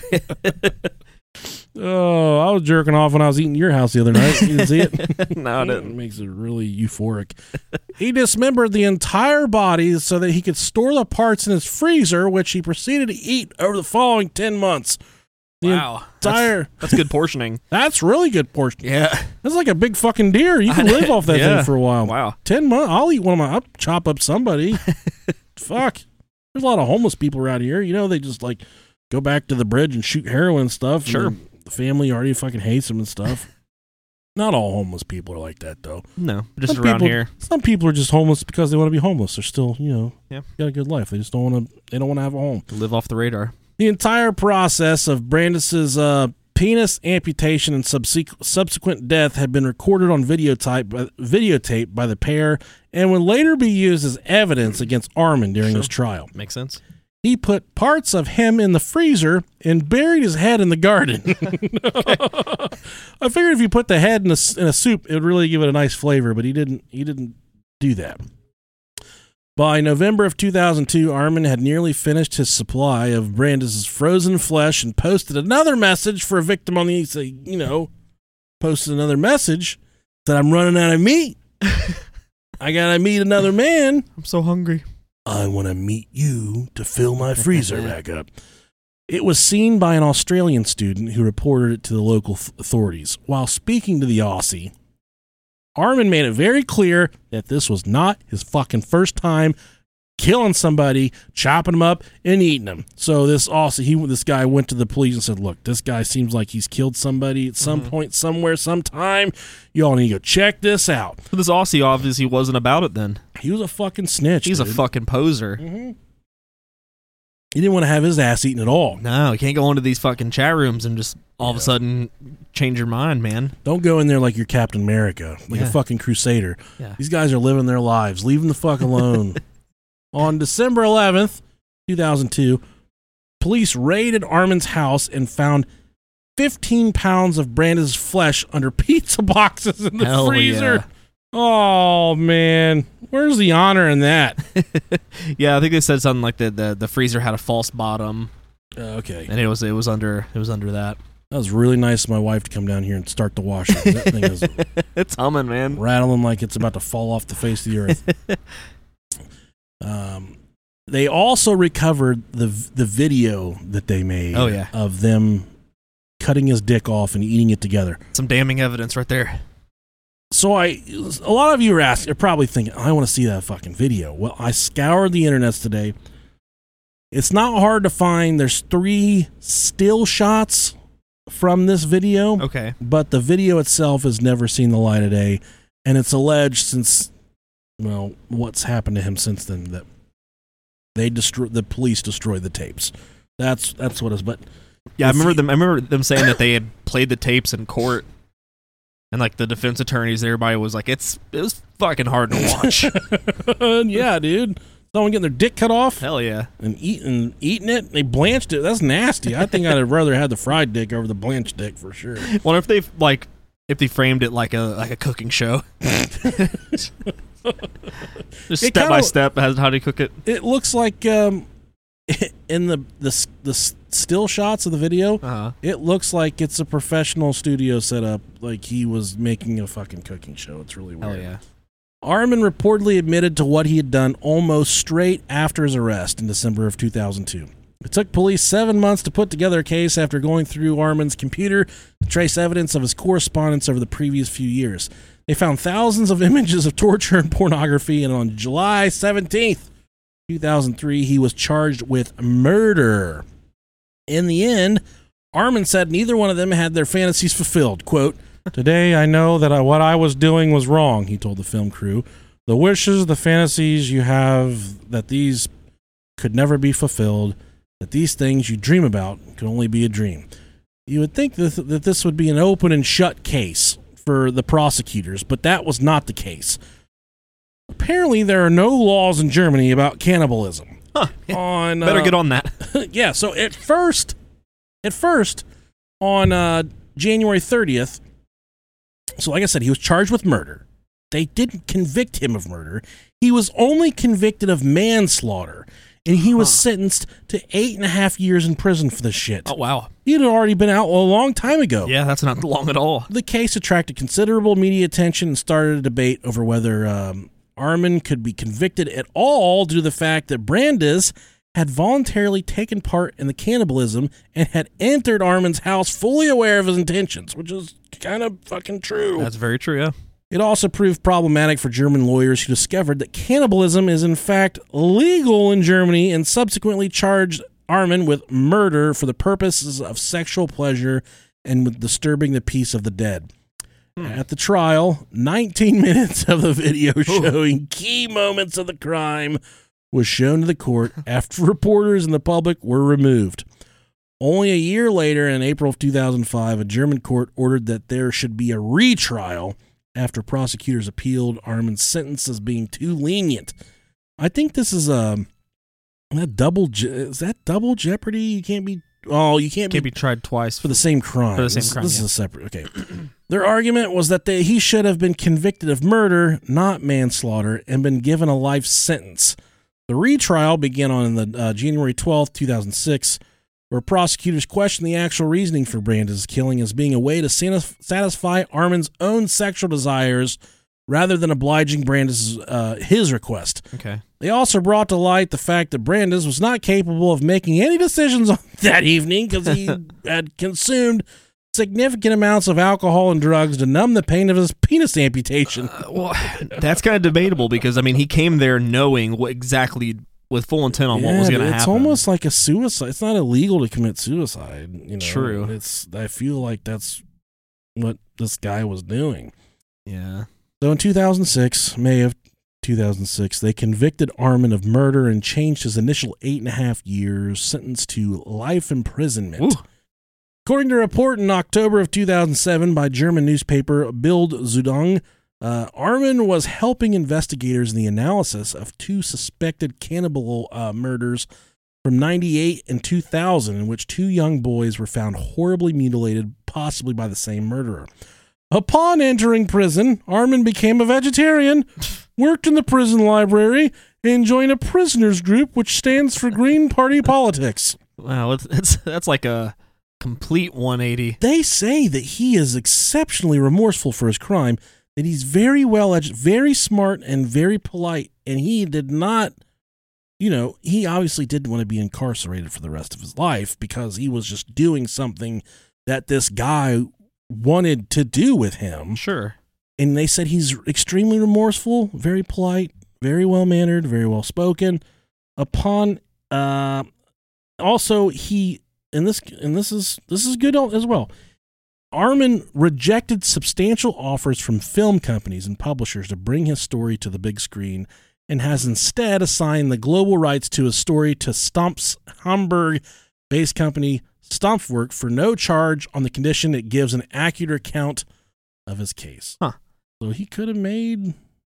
Oh, I was jerking off when I was eating at your house the other night. You didn't see it? No, I didn't. It makes it really euphoric. He dismembered the entire body so that he could store the parts in his freezer, which he proceeded to eat over the following 10 months. Wow. That's good portioning. That's really good portioning. Yeah. That's like a big fucking deer. You can live off that thing for a while. Wow. 10 months. I'll eat one of I'll chop up somebody. Fuck. There's a lot of homeless people around here. You know, they just like go back to the bridge and shoot heroin and stuff. Sure. And the family already fucking hates them and stuff. Not all homeless people are like that, though. No, just around here. Some people are just homeless because they want to be homeless. They're still, yeah, got a good life. They just don't want to. They don't want to have a home. Live off the radar. The entire process of Brandes's penis amputation and subsequent death had been recorded on videotape by the pair, and would later be used as evidence against Armin during his trial. Makes sense. He put parts of him in the freezer and buried his head in the garden. I figured if you put the head in a soup, it would really give it a nice flavor, but he didn't do that. By November of 2002, Armin had nearly finished his supply of Brandes' frozen flesh and posted another message for a victim on the, posted another message that I'm running out of meat. I gotta meet another man. I'm so hungry. I want to meet you to fill my freezer back up. It was seen by an Australian student who reported it to the local authorities. While speaking to the Aussie, Armin made it very clear that this was not his fucking first time killing somebody, chopping them up, and eating them. So this guy went to the police and said, look, this guy seems like he's killed somebody at some point, somewhere, sometime. Y'all need to go check this out. So this Aussie obviously wasn't about it then. He was a fucking snitch. He's a fucking poser. Mm-hmm. He didn't want to have his ass eaten at all. No, you can't go into these fucking chat rooms and just all of a sudden change your mind, man. Don't go in there like you're Captain America, like a fucking crusader. Yeah. These guys are living their lives. Leave them the fuck alone. On December 11th, 2002, police raided Armin's house and found 15 pounds of Brandes' flesh under pizza boxes in the freezer. Yeah. Oh, man. Where's the honor in that? Yeah, I think they said something like the freezer had a false bottom. Okay. And it was under that. That was really nice of my wife to come down here and start the washer. That thing is it's humming, man. Rattling like it's about to fall off the face of the earth. They also recovered the video that they made of them cutting his dick off and eating it together. Some damning evidence right there. So a lot of you are probably thinking, I want to see that fucking video. Well, I scoured the internets today. It's not hard to find. There's 3 still shots from this video. Okay. But the video itself has never seen the light of day, and it's alleged since, what's happened to him since then, that the police destroyed the tapes. That's what it's. But yeah, I remember them saying that they had played the tapes in court, and like the defense attorneys, everybody was like, it was fucking hard to watch. Yeah, dude. Someone getting their dick cut off. Hell yeah. And eating it. They blanched it. That's nasty. I think I'd have rather had the fried dick over the blanched dick for sure. Wonder if they framed it like a cooking show. Just step by step how to cook it. It looks like in the still shots of the video, it looks like it's a professional studio setup, like he was making a fucking cooking show. It's really weird. Hell yeah. Armin reportedly admitted to what he had done almost straight after his arrest in December of 2002. It took police 7 months to put together a case after going through Armin's computer to trace evidence of his correspondence over the previous few years. They found thousands of images of torture and pornography, and on July 17th, 2003, he was charged with murder. In the end, Armin said neither one of them had their fantasies fulfilled. Quote, "Today I know that what I was doing was wrong," he told the film crew. "The wishes, the fantasies you have, that these could never be fulfilled, that these things you dream about could only be a dream." You would think that this would be an open and shut case for the prosecutors, but that was not the case. Apparently, there are no laws in Germany about cannibalism. Huh. Better get on that. Yeah, so at first, on January 30th, so like I said, he was charged with murder. They didn't convict him of murder. He was only convicted of manslaughter, and he was sentenced to 8.5 years in prison for this shit. Oh, wow. He had already been out a long time ago. Yeah, that's not long at all. The case attracted considerable media attention and started a debate over whether Armin could be convicted at all due to the fact that Brandes had voluntarily taken part in the cannibalism and had entered Armin's house fully aware of his intentions, which is kind of fucking true. That's very true, yeah. It also proved problematic for German lawyers who discovered that cannibalism is in fact legal in Germany and subsequently charged Armin with murder for the purposes of sexual pleasure and with disturbing the peace of the dead. At the trial, 19 minutes of the video showing key moments of the crime was shown to the court after reporters and the public were removed. Only a year later, in April of 2005, a German court ordered that there should be a retrial after prosecutors appealed Armin's sentence as being too lenient. I think this is double jeopardy? You can't be tried twice for the same crime. This is a separate. Okay. Their argument was that he should have been convicted of murder, not manslaughter, and been given a life sentence. The retrial began on the January 12th, 2006, where prosecutors questioned the actual reasoning for Brandes' killing as being a way to satisfy Armin's own sexual desires rather than obliging Brandes' his request. Okay. They also brought to light the fact that Brandes was not capable of making any decisions on that evening because he had consumed significant amounts of alcohol and drugs to numb the pain of his penis amputation. Well, that's kind of debatable because, I mean, he came there knowing exactly with full intent on what was going to happen. It's almost like a suicide. It's not illegal to commit suicide. You know? True. I feel like that's what this guy was doing. Yeah. So in 2006, May of 2006, they convicted Armin of murder and changed his initial 8.5 years sentence to life imprisonment. Ooh. According to a report in October of 2007 by German newspaper Bild Zeitung, Armin was helping investigators in the analysis of 2 suspected cannibal murders from 1998 and 2000, in which 2 young boys were found horribly mutilated, possibly by the same murderer. Upon entering prison, Armin became a vegetarian, worked in the prison library, and joined a prisoners group which stands for Green Party politics. Wow, that's like a complete 180. They say that he is exceptionally remorseful for his crime, that he's very well-educated, very smart, and very polite, and he did not, he obviously didn't want to be incarcerated for the rest of his life because he was just doing something that this guy wanted to do with him. Sure. And they said he's extremely remorseful, very polite, very well-mannered, very well-spoken. Upon, also he, and this is good as well. Armin rejected substantial offers from film companies and publishers to bring his story to the big screen and has instead assigned the global rights to his story to Stumpf's Hamburg-based company Stumpfwerk for no charge on the condition it gives an accurate account of his case. Huh. So he could have made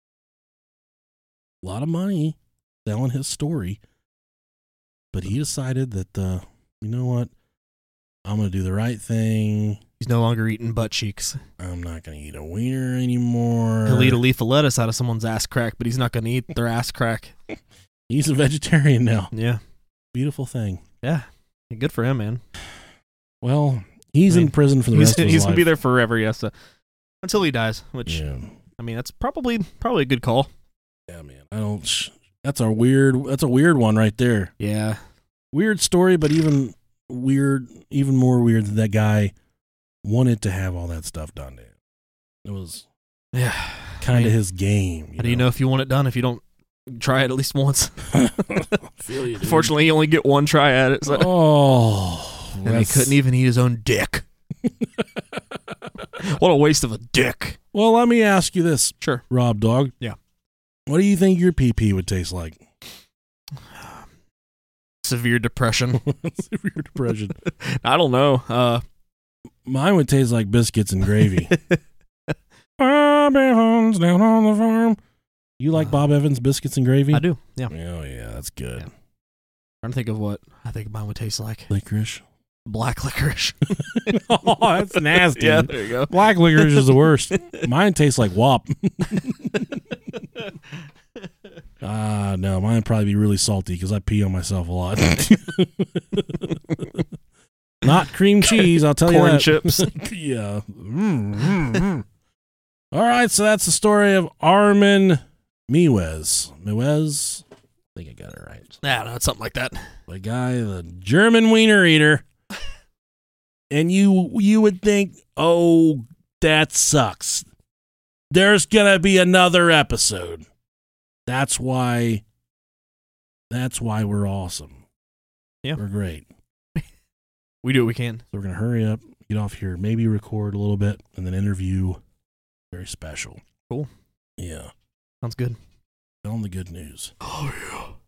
a lot of money selling his story, but he decided that, you know what? I'm going to do the right thing. He's no longer eating butt cheeks. I'm not going to eat a wiener anymore. He'll eat a leaf of lettuce out of someone's ass crack, but he's not going to eat their ass crack. He's a vegetarian now. Yeah. Beautiful thing. Yeah. Good for him, man. Well, he's in prison for the rest of his life. He's going to be there forever, yes. Until he dies, which, I mean, that's probably a good call. Yeah, man. That's a weird one right there. Yeah. Weird story, but even more weird that guy wanted to have all that stuff done to him. It was kind of his game. How do you know if you want it done if you don't try it at least once? Feel you, dude. Fortunately, you only get one try at it. So. And he couldn't even eat his own dick. What a waste of a dick. Well, let me ask you this. Sure. Rob Dog. Yeah. What do you think your pee-pee would taste like? Severe depression. Severe depression. I don't know. Mine would taste like biscuits and gravy. Bob Evans down on the farm. You like Bob Evans biscuits and gravy? I do. Yeah. Oh yeah, that's good. Yeah. Trying to think of what I think mine would taste like. Licorice. Black licorice. Oh, that's nasty. Yeah, there you go. Black licorice is the worst. Mine tastes like WAP. No, mine would probably be really salty because I pee on myself a lot. Not cream cheese, I'll tell you that. Corn chips. Yeah. All right, so that's the story of Armin Mewes. Mewes? I think I got it right. Yeah, no, it's something like that. The guy, the German wiener eater. And you would think, oh, that sucks. There's going to be another episode. That's why we're awesome. Yeah. We're great. We do what we can. So we're going to hurry up, get off here, maybe record a little bit, and then interview very special. Cool. Yeah. Sounds good. Tell them the good news. Oh, yeah.